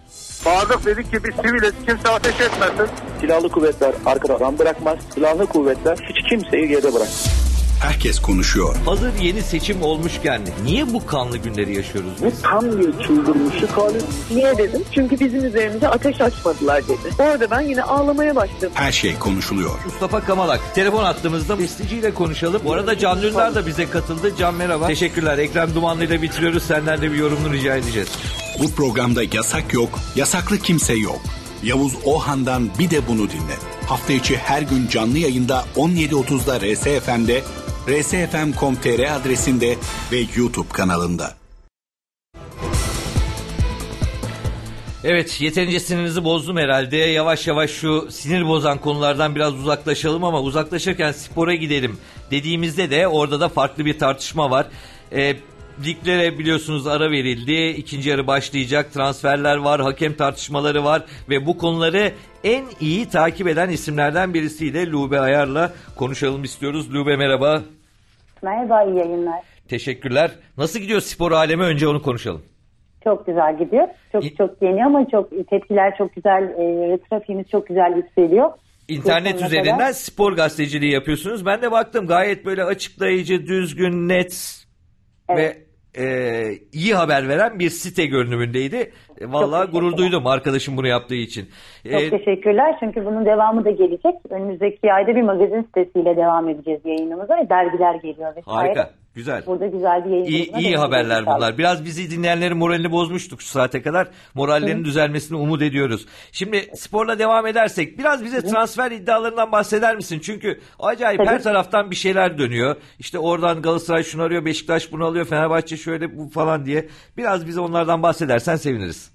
Sadık dedi ki biz siviliz, kimse ateş etmesin. Silahlı kuvvetler arkadan bırakmaz. Silahlı kuvvetler hiç kimseyi geride bırakmaz. Herkes konuşuyor. Hazır yeni seçim olmuşken niye bu kanlı günleri yaşıyoruz biz? Bu tam bir çıldırmışlık hali. Niye dedim? Çünkü bizim üzerimize ateş açmadılar dedi. Orada ben yine ağlamaya başladım. Her şey konuşuluyor. Mustafa Kamalak telefon attığımızda besteciyle konuşalım. Bu arada Can Dündar da bize katıldı. Can merhaba. Teşekkürler. Ekrem Dumanlı ile bitiriyoruz. Senden de bir yorumunu rica edeceğiz. Bu programda yasak yok, yasaklı kimse yok. Yavuz Ohan'dan bir de bunu dinle. Hafta içi her gün canlı yayında on yedi otuzda R S F M'de, r s f m nokta com nokta t r adresinde ve YouTube kanalında. Evet, yeterince sinirinizi bozdum herhalde. Yavaş yavaş şu sinir bozan konulardan biraz uzaklaşalım ama uzaklaşırken spora gidelim dediğimizde de orada da farklı bir tartışma var. Ee, liglere biliyorsunuz ara verildi. İkinci yarı başlayacak. Transferler var, hakem tartışmaları var ve bu konuları en iyi takip eden isimlerden birisiyle Lube Ayar'la konuşalım istiyoruz. Lube merhaba. Merhaba, iyi yayınlar. Teşekkürler. Nasıl gidiyor spor alemi? Önce onu konuşalım. Çok güzel gidiyor. Çok İ- çok yeni ama çok tepkiler çok güzel. E, trafiğimiz çok güzel yükseliyor. İnternet üzerinden kadar spor gazeteciliği yapıyorsunuz. Ben de baktım gayet böyle açıklayıcı, düzgün, net evet. ve e, iyi haber veren bir site görünümündeydi. E, vallahi gurur duydum arkadaşım bunu yaptığı için. Çok ee, teşekkürler çünkü bunun devamı da gelecek. Önümüzdeki ayda bir magazin sitesiyle devam edeceğiz yayınımıza ve dergiler geliyor vesaire. Harika. Güzel. Burada güzel bir yayın. İyi, iyi haberler bunlar. Biraz bizi dinleyenlerin moralini bozmuştuk şu saate kadar. Morallerinin Hı. düzelmesini umut ediyoruz. Şimdi sporla devam edersek biraz bize Hı. transfer iddialarından bahseder misin? Çünkü acayip Tabii. her taraftan bir şeyler dönüyor. İşte oradan Galatasaray şunu arıyor, Beşiktaş bunu alıyor, Fenerbahçe şöyle bu falan diye. Biraz bize onlardan bahsedersen seviniriz.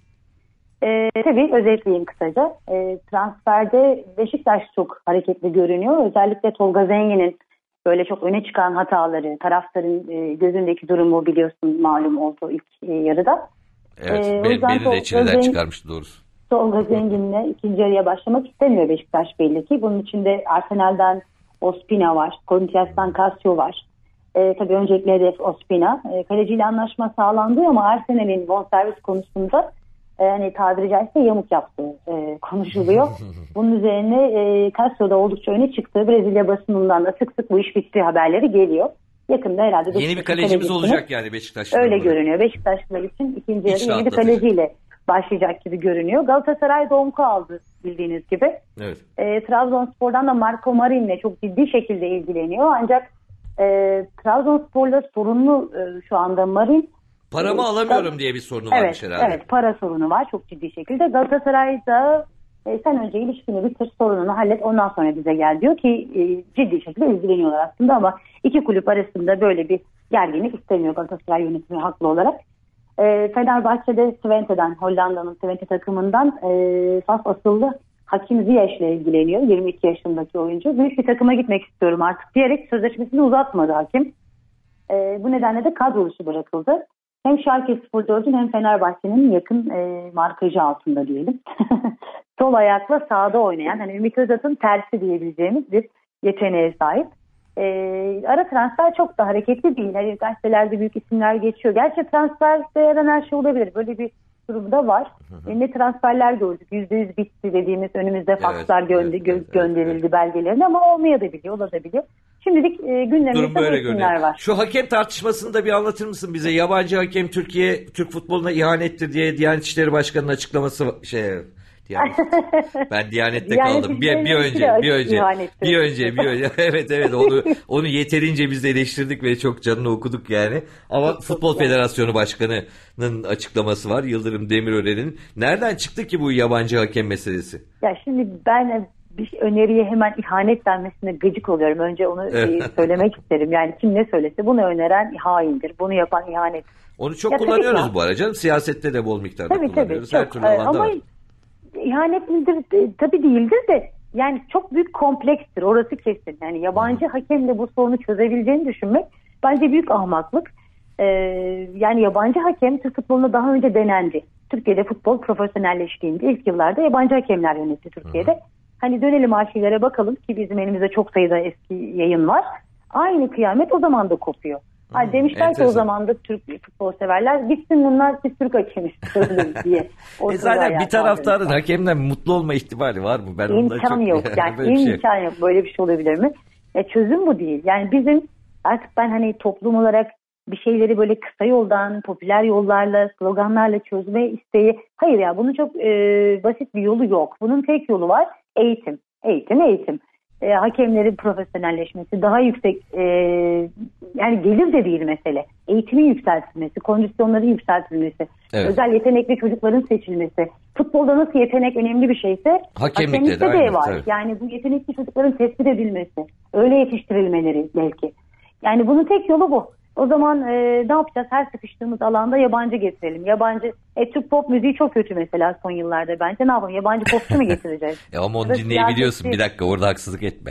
Ee, tabii özetleyeyim kısaca. Ee, transferde Beşiktaş çok hareketli görünüyor. Özellikle Tolga Zengin'in böyle çok öne çıkan hataları, taraftarın e, gözündeki durumu biliyorsun malum oldu ilk e, yarıda. Evet, ee, be, beni de çileden çıkarmıştı doğrusu. Tolga Zengin'le ikinci yarıya başlamak istemiyor Beşiktaş belli ki. Bunun içinde Arsenal'den Ospina var, Corinthians'tan Casio var. E, tabii öncelikle hedef Ospina. E, kaleciyle anlaşma sağlandı ama Arsenal'in bonservis konusunda yani tabiri caizse yamuk yaptığı e, konuşuluyor. Bunun üzerine e, Casio'da oldukça öne çıktı. Brezilya basınından da sık sık bu iş bitti haberleri geliyor. Yakında herhalde Beşiktaş yeni bir kalecimiz olacak yani Beşiktaş'ta. Öyle görünüyor. Beşiktaşlılar için ikinci yarı yeni bir kaleciyle başlayacak gibi görünüyor. Galatasaray Domko aldı bildiğiniz gibi. Evet. E, Trabzonspor'dan da Marco Marin'le çok ciddi şekilde ilgileniyor. Ancak e, Trabzonspor'la sorunlu e, şu anda Marin. Paramı alamıyorum diye bir sorunu evet, varmış herhalde. Evet, para sorunu var çok ciddi şekilde. Galatasaray'da e, sen önce ilişkini bitir, sorununu hallet, ondan sonra bize gel diyor ki e, ciddi şekilde ilgileniyorlar aslında ama iki kulüp arasında böyle bir gerginlik istemiyor Galatasaray yönetimi haklı olarak. E, Fenerbahçe'de Twente'den, Hollanda'nın Twente takımından e, Fas asıllı Hakim Ziyech ile ilgileniyor. yirmi iki yaşındaki oyuncu. Büyük bir takıma gitmek istiyorum artık diyerek sözleşmesini uzatmadı hakim. E, bu nedenle de kadro dışı bırakıldı. Hem Schalke sıfır dördün hem Fenerbahçe'nin yakın e, markajı altında diyelim. Sol ayakla sağda oynayan, hani Ümit Özat'ın tersi diyebileceğimiz bir yeteneğe sahip. E, ara transfer çok da hareketli değil. Hani gazetelerde büyük isimler geçiyor. Gerçi transferde her an her şey olabilir. Böyle bir durumda var. E, ne transferler gördük. yüzde yüz bitti dediğimiz önümüzde fakslar evet, gö- evet, gö- gönderildi evet. belgelerine ama olmayabiliyor, olabiliyor. Şimdilik e, gündemimizde bu isimler var. Şu hakem tartışmasını da bir anlatır mısın bize? Yabancı hakem Türkiye, Türk futboluna ihanettir diye Diyanet İşleri Başkanı'nın açıklaması şey... Diyanet. Ben Diyanet'te kaldım. Bir, bir önce, bir önce, bir önce, bir önce. Evet, evet. Onu onu yeterince biz de eleştirdik ve çok canını okuduk yani. Ama Futbol Federasyonu Başkanı'nın açıklaması var. Yıldırım Demirören'in. Nereden çıktı ki bu yabancı hakem meselesi? Ya şimdi ben bir öneriye hemen ihanet denmesine gıcık oluyorum. Önce onu söylemek isterim. Yani kim ne söylese bunu öneren haindir. Bunu yapan ihanet. Onu çok ya kullanıyoruz ya. Bu ara canım. Siyasette de bol miktarda tabii, kullanıyoruz. Tabii, Her çok, türlü alanda ama var. İhanet midir? Tabii değildir de yani çok büyük komplekstir. Orası kesin. Yani yabancı hakemle bu sorunu çözebileceğini düşünmek bence büyük ahmaklık. Ee, yani yabancı hakem Türk futbolunda daha önce denendi. Türkiye'de futbol profesyonelleştiğinde ilk yıllarda yabancı hakemler yönetti Türkiye'de. Hı hı. Hani dönelim arşivlere bakalım ki bizim elimizde çok sayıda eski yayın var. Aynı kıyamet o zaman da kopuyor. Ha, hmm, demişler enteresan. Ki o zaman da Türk futbol severler gitsin bunlar siz Türk hakemi diye. e zaten bir taraftarın hakemden mutlu olma ihtimali var mı? Ben İmkan çok... yok. Yani imkan şey yok. Böyle bir şey olabilir mi? Ya çözüm bu değil. Yani bizim artık ben hani toplum olarak bir şeyleri böyle kısa yoldan, popüler yollarla, sloganlarla çözme isteği. Hayır ya bunun çok e, basit bir yolu yok. Bunun tek yolu var. Eğitim. Eğitim, eğitim. E, hakemlerin profesyonelleşmesi, daha yüksek e, yani gelir de değil mesele. Eğitimin yükseltilmesi, kondisyonların yükseltilmesi, evet. özel yetenekli çocukların seçilmesi. Futbolda nasıl yetenek önemli bir şeyse hakemlikte de, de var. Evet. Yani bu yetenekli çocukların tespit edilmesi, öyle yetiştirilmeleri belki. Yani bunun tek yolu bu. O zaman e, ne yapacağız? Her sıkıştığımız alanda yabancı getirelim. Yabancı, e, Türk pop müziği çok kötü mesela son yıllarda bence. Ne yapalım? Yabancı popçu mu getireceğiz? ya ama onu dinleyebiliyorsun. Bir dakika orada haksızlık etme.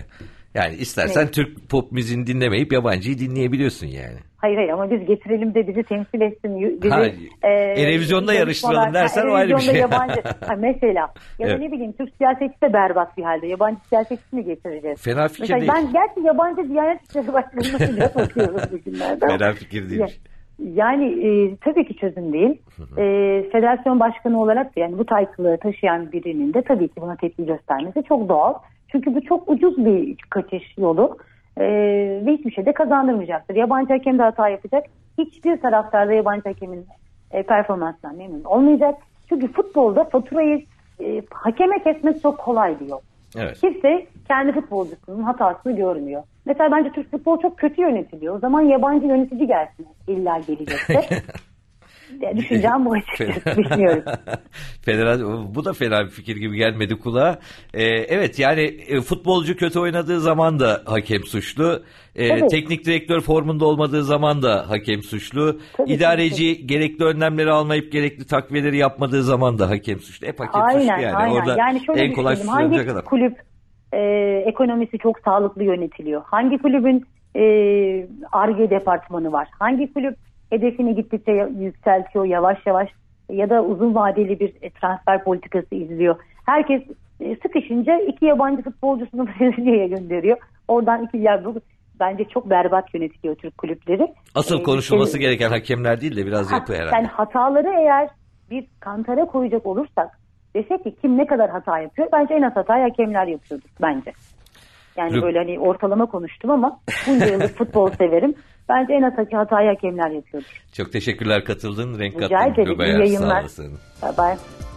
Yani istersen Evet. Türk pop müziğini dinlemeyip yabancıyı dinleyebiliyorsun yani. Hayır hayır ama biz getirelim de bizi temsil etsin. Bizi, Ha, e, Erevizyonda yarıştıralım dersen ha, o ayrı bir şey. Yabancı, ha, mesela ya da Evet. ne bileyim Türk siyaseti de berbat bir halde. Yabancı siyasetçi mi getireceğiz? Fena fikir Mesela değil. ben gerçi yabancı Diyanet İşleri Başkanı'na bile bakıyoruz bugünlerde. Fena fikir değil. Ya, yani e, tabii ki çözüm değil. E, federasyon başkanı olarak da yani bu title'ı taşıyan birinin de tabii ki buna tepki göstermesi çok doğal. Çünkü bu çok ucuz bir kaçış yolu. Ee, ve hiçbir şey de kazandırmayacaktır. Yabancı hakem de hata yapacak. Hiçbir taraftar da yabancı hakemin e, performansından memnun olmayacak. Çünkü futbolda faturayı e, hakeme kesmek çok kolay bir yol. Evet. Kimse kendi futbolcusunun hatasını görmüyor. Mesela bence Türk futbolu çok kötü yönetiliyor. O zaman yabancı yönetici gelsin illa gelecekse. Ya, düşüncem bu açıkçası. Bilmiyorum. Federal, bu da fena bir fikir gibi gelmedi kulağa. Ee, evet yani e, futbolcu kötü oynadığı zaman da hakem suçlu. Ee, teknik direktör formunda olmadığı zaman da hakem suçlu. Tabii, İdareci tabii. gerekli önlemleri almayıp gerekli takviyeleri yapmadığı zaman da hakem suçlu. Hep hakem aynen, suçlu yani. Aynen. Orada yani şöyle en kolay hangi kadar. kulüp e, ekonomisi çok sağlıklı yönetiliyor? Hangi kulübün Ar-Ge e, departmanı var? Hangi kulüp hedefini gittikçe yükseltiyor yavaş yavaş ya da uzun vadeli bir transfer politikası izliyor. Herkes sıkışınca iki yabancı futbolcusunu Brezilya'ya gönderiyor. Oradan iki yer bulup bence çok berbat yönetiliyor Türk kulüpleri. Asıl ee, konuşulması işte, gereken hakemler değil de biraz ha, yapı herhalde. Yani hataları eğer bir kantara koyacak olursak desek ki kim ne kadar hata yapıyor? Bence en az hatayı hakemler yapıyordur bence. Yani Lüp. böyle hani ortalama konuştum ama bunca yıllık futbol severim. Bence en az hatayı hakemler yapıyordur. Çok teşekkürler katıldın. Renk Rica kattın. ederim. İyi yayınlar. Bye bye.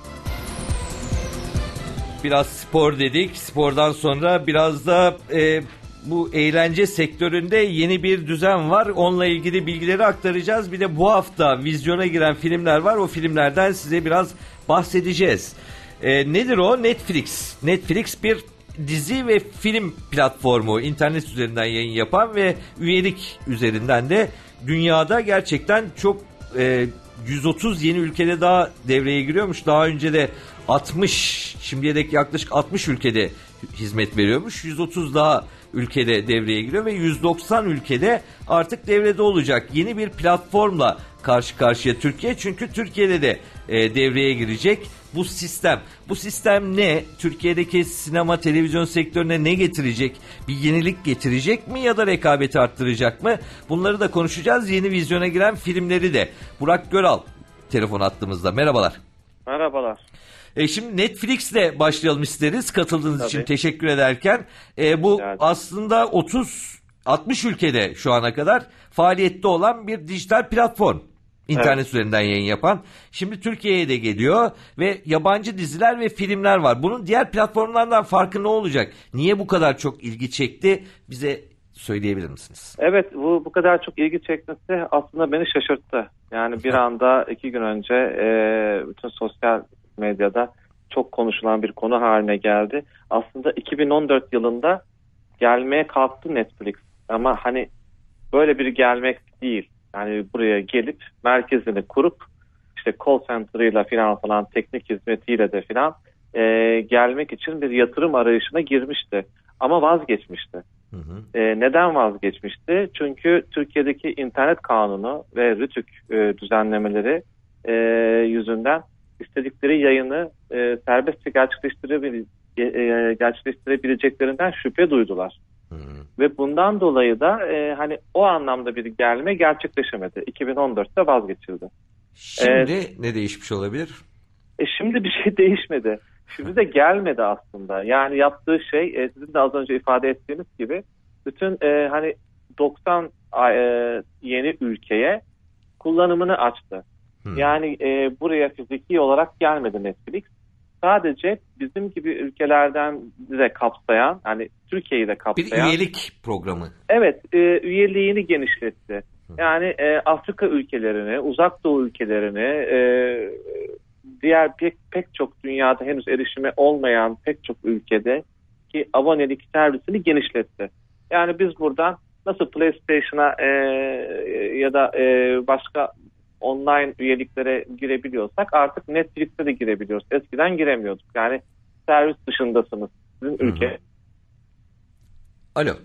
Biraz spor dedik. Spordan sonra biraz da e, bu eğlence sektöründe yeni bir düzen var. Onunla ilgili bilgileri aktaracağız. Bir de bu hafta vizyona giren filmler var. O filmlerden size biraz bahsedeceğiz. E, nedir o? Netflix. Netflix bir dizi ve film platformu, internet üzerinden yayın yapan ve üyelik üzerinden de dünyada gerçekten çok e, yüz otuz yeni ülkede daha devreye giriyormuş. Daha önce de altmış, şimdiye dek yaklaşık altmış ülkede hizmet veriyormuş. yüz otuz daha ülkede devreye giriyor ve yüz doksan ülkede artık devrede olacak. Yeni bir platformla karşı karşıya Türkiye. Çünkü Türkiye'de de e, devreye girecek bu sistem. Bu sistem ne? Türkiye'deki sinema, televizyon sektörüne ne getirecek? Bir yenilik getirecek mi ya da rekabeti arttıracak mı? Bunları da konuşacağız. Yeni vizyona giren filmleri de. Burak Göral telefon attığımızda. Merhabalar. Merhabalar. E şimdi Netflix'le başlayalım isteriz. Katıldığınız Tabii. için teşekkür ederken. E, bu evet. aslında otuz altmış ülkede şu ana kadar faaliyette olan bir dijital platform. İnternet evet. üzerinden yayın yapan. Şimdi Türkiye'ye de geliyor ve yabancı diziler ve filmler var. Bunun diğer platformlardan farkı ne olacak? Niye bu kadar çok ilgi çekti? Bize söyleyebilir misiniz? Evet, bu bu kadar çok ilgi çekmesi aslında beni şaşırttı. Yani bir anda iki gün önce e, bütün sosyal medyada çok konuşulan bir konu haline geldi. Aslında iki bin on dört yılında gelmeye kalktı Netflix. Ama hani böyle bir gelmek değil. Yani buraya gelip merkezini kurup işte call center'ıyla falan falan teknik hizmetiyle de falan e, gelmek için bir yatırım arayışına girmişti. Ama vazgeçmişti. Hı hı. E, neden vazgeçmişti? Çünkü Türkiye'deki internet kanunu ve RTÜK e, düzenlemeleri e, yüzünden istedikleri yayını e, serbestçe gerçekleştirebil- e, gerçekleştirebileceklerinden şüphe duydular. Hı hı. Ve bundan dolayı da e, hani o anlamda bir gelme gerçekleşemedi. iki bin on dörtte vazgeçildi. Şimdi ee, ne değişmiş olabilir? E, şimdi bir şey değişmedi. Şimdi de gelmedi aslında. Yani yaptığı şey e, sizin de az önce ifade ettiğiniz gibi bütün e, hani doksan e, yeni ülkeye kullanımını açtı. Hmm. Yani e, buraya fiziki olarak gelmedi Netflix. Sadece bizim gibi ülkelerden de kapsayan, hani Türkiye'yi de kapsayan... Bir üyelik programı. Evet, e, üyeliğini genişletti. Yani e, Afrika ülkelerini, Uzak Doğu ülkelerini, e, diğer pek, pek çok dünyada henüz erişime olmayan pek çok ülkede ki abonelik servisini genişletti. Yani biz buradan nasıl PlayStation'a e, ya da e, başka online üyeliklere girebiliyorsak artık Netflix'e de girebiliyoruz. Eskiden giremiyorduk. Yani servis dışındasınız sizin ülke. Alo.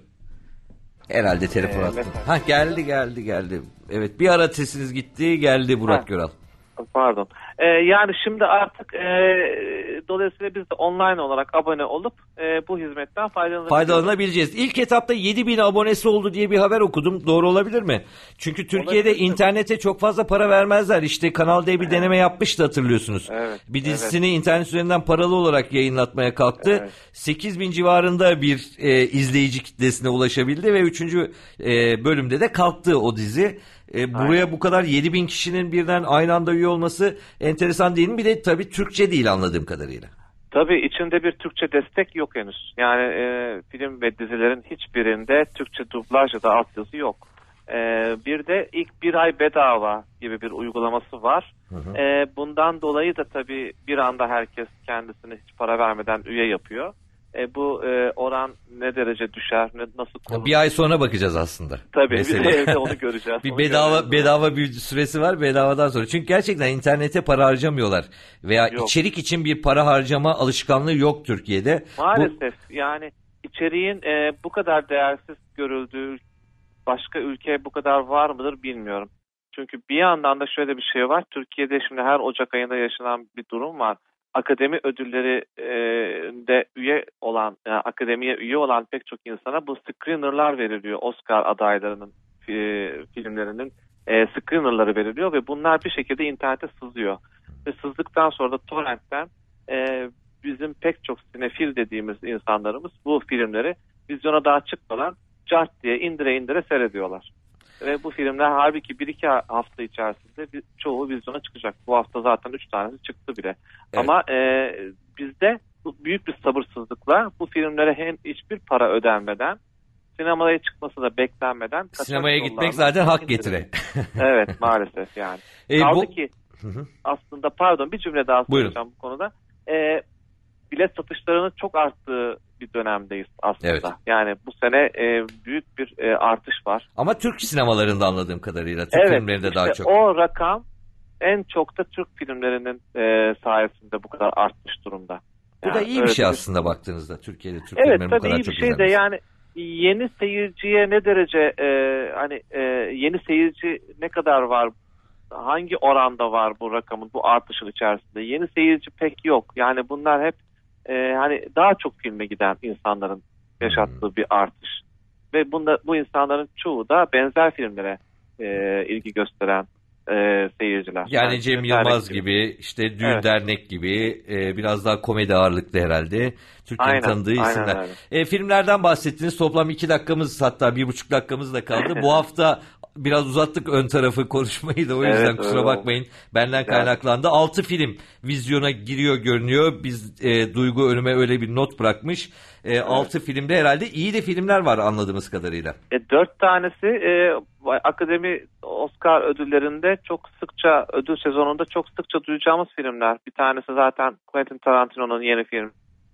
Herhalde telefon Ee, attım. mesela- Ha geldi geldi geldi. Evet, bir ara sesiniz gitti, geldi Burak Ha. Göral. Pardon. Ee, yani şimdi artık e, dolayısıyla biz de online olarak abone olup e, bu hizmetten faydalanabiliriz. Faydalanabileceğiz. İlk etapta yedi bin abonesi oldu diye bir haber okudum. Doğru olabilir mi? Çünkü Türkiye'de Olabilir. internete çok fazla para vermezler. İşte Kanal D bir deneme yapmıştı, hatırlıyorsunuz. Evet, Bir dizisini internet üzerinden paralı olarak yayınlatmaya kalktı. Evet. sekiz bin civarında bir e, izleyici kitlesine ulaşabildi ve üçüncü e, bölümde de kalktı o dizi. E, buraya Aynen. bu kadar yedi bin kişinin birden aynı anda üye olması enteresan değil mi? Bir de tabii Türkçe değil anladığım kadarıyla. Tabii içinde bir Türkçe destek yok henüz. Yani e, film ve dizilerin hiçbirinde Türkçe dublaj ya da altyazı yok. E, bir de ilk bir ay bedava gibi bir uygulaması var. Hı hı. E, bundan dolayı da tabii bir anda herkes kendisine hiç para vermeden üye yapıyor. E, bu e, oran ne derece düşer, ne, nasıl konulur? Bir ay sonra bakacağız aslında. Tabii biz Mesele. de evde onu göreceğiz. Bir onu bedava göreceğiz. bedava bir süresi var, bedavadan sonra. Çünkü gerçekten internete para harcamıyorlar veya Yok. içerik için bir para harcama alışkanlığı yok Türkiye'de. Maalesef yani içeriğin e, bu kadar değersiz görüldüğü başka ülke bu kadar var mıdır bilmiyorum. Çünkü bir yandan da şöyle bir şey var. Türkiye'de şimdi her Ocak ayında yaşanan bir durum var. Akademi ödülleri e, de üye olan, yani akademiye üye olan pek çok insana bu screener'lar veriliyor. Oscar adaylarının e, filmlerinin e, screener'ları veriliyor ve bunlar bir şekilde internete sızıyor. Ve sızdıktan sonra da torrentten e, bizim pek çok sinefil dediğimiz insanlarımız bu filmleri vizyona daha çıkmadan cart diye indire indire seyrediyorlar. Ve bu filmler halbuki bir iki hafta içerisinde bir, çoğu vizyona çıkacak. Bu hafta zaten üç tanesi çıktı bile. Evet. Ama e, bizde bu büyük bir sabırsızlıkla bu filmlere hem hiçbir para ödenmeden, sinemaya çıkması da beklenmeden... Sinemaya kaçak gitmek yollarla zaten hak indirir. getire. Evet maalesef yani. E, Kaldı bu... ki Hı hı. aslında pardon bir cümle daha söyleyeceğim Buyurun. bu konuda. E, bilet satışlarının çok arttığı bir dönemdeyiz aslında. Evet. Yani bu sene e, büyük bir e, artış var. Ama Türk sinemalarında anladığım kadarıyla. Türk Evet, filmlerinde işte daha çok. o rakam en çok da Türk filmlerinin e, sayesinde bu kadar artmış durumda. Bu da Yani iyi bir şey öyle aslında baktığınızda. Türkiye'de Türk Evet filmlerinin bu tabii kadar iyi çok bir şey de izlenmesi. yani yeni seyirciye ne derece e, hani e, yeni seyirci ne kadar var, hangi oranda var bu rakamın, bu artışın içerisinde? Yeni seyirci pek yok. Yani bunlar hep e, hani daha çok filme giden insanların yaşattığı Hmm. bir artış. Ve bunda, bu insanların çoğu da benzer filmlere e, ilgi gösteren e, seyirciler. Yani Cem Dernek Yılmaz gibi, işte Düğün Evet. Dernek gibi e, biraz daha komedi ağırlıklı herhalde. Türkiye'nin Aynen, tanıdığı aynen isimler. öyle. E, filmlerden bahsettiniz. Toplam iki dakikamız, hatta bir buçuk dakikamız da kaldı. Bu hafta biraz uzattık ön tarafı konuşmayı da, o yüzden Evet, kusura öyle bakmayın. Benden kaynaklandı. altı film vizyona giriyor görünüyor. Biz e, Duygu önüme öyle bir not bırakmış. E, altı filmde herhalde iyi de filmler var anladığımız kadarıyla. E, dört tanesi e, Akademi Oscar ödüllerinde çok sıkça, ödül sezonunda çok sıkça duyacağımız filmler. Bir tanesi zaten Quentin Tarantino'nun yeni film.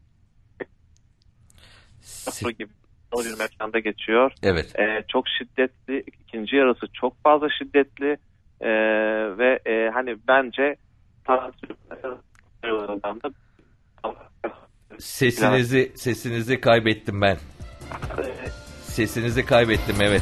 Si- gibi o bir mekanda geçiyor. Evet. E, çok şiddetli, ikinci yarısı çok fazla şiddetli e, ve e, hani bence Tarantino'dan da Sesinizi sesinizi kaybettim ben. Sesinizi kaybettim, evet.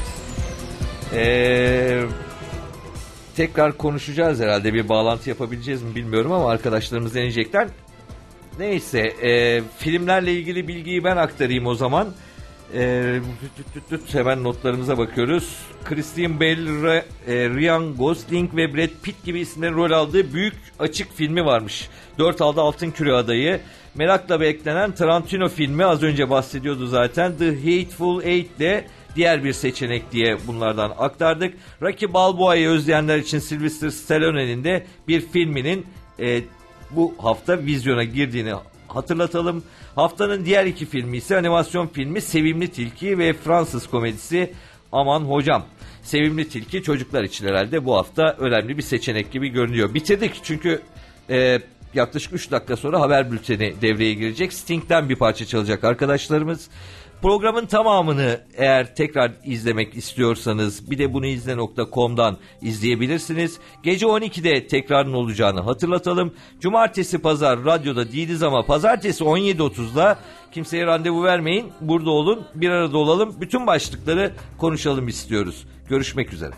Ee, tekrar konuşacağız herhalde, bir bağlantı yapabileceğiz mi bilmiyorum ama arkadaşlarımız deneyecekler. Neyse, e, filmlerle ilgili bilgiyi ben aktarayım o zaman. E, hemen notlarımıza bakıyoruz. Christian Bale, e, Ryan Gosling ve Brad Pitt gibi isimlerin rol aldığı Büyük Açık filmi varmış. Dört aldı Altın Küre adayı. Merakla beklenen Tarantino filmi, az önce bahsediyordu zaten. The Hateful Eight de diğer bir seçenek diye bunlardan aktardık. Rocky Balboa'yı özleyenler için Sylvester Stallone'nin de bir filminin e, bu hafta vizyona girdiğini hatırlatalım. Haftanın diğer iki filmi ise animasyon filmi Sevimli Tilki ve Fransız komedisi Aman Hocam. Sevimli Tilki çocuklar için herhalde bu hafta önemli bir seçenek gibi görünüyor. Bitirdik çünkü e, yaklaşık üç dakika sonra haber bülteni devreye girecek. Sting'den bir parça çalacak arkadaşlarımız. Programın tamamını eğer tekrar izlemek istiyorsanız bir de bunu izle nokta com'dan izleyebilirsiniz. Gece on ikide tekrarın olacağını hatırlatalım. Cumartesi pazar radyoda değiliz ama pazartesi on yedi otuzda kimseye randevu vermeyin. Burada olun, bir arada olalım. Bütün başlıkları konuşalım istiyoruz. Görüşmek üzere.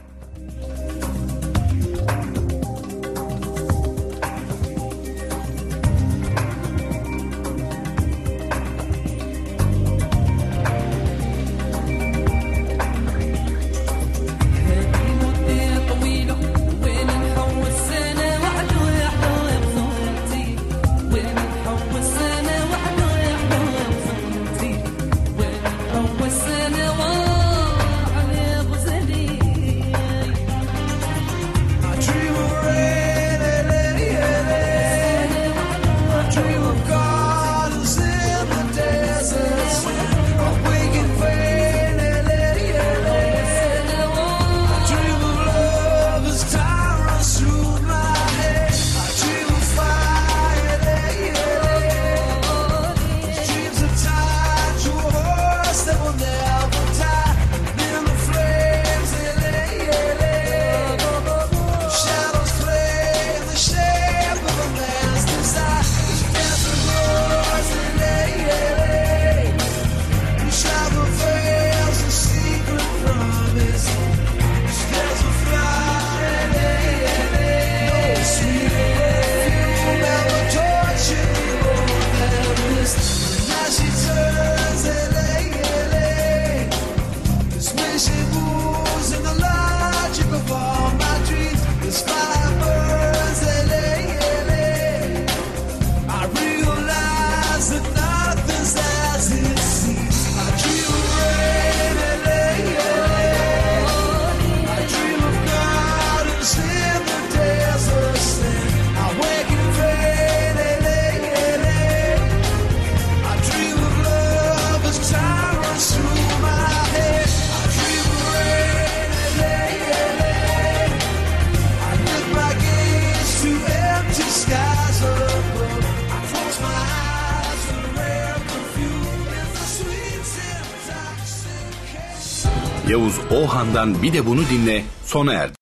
Yavuz Oğhan'dan bir de bunu dinle sona erdi.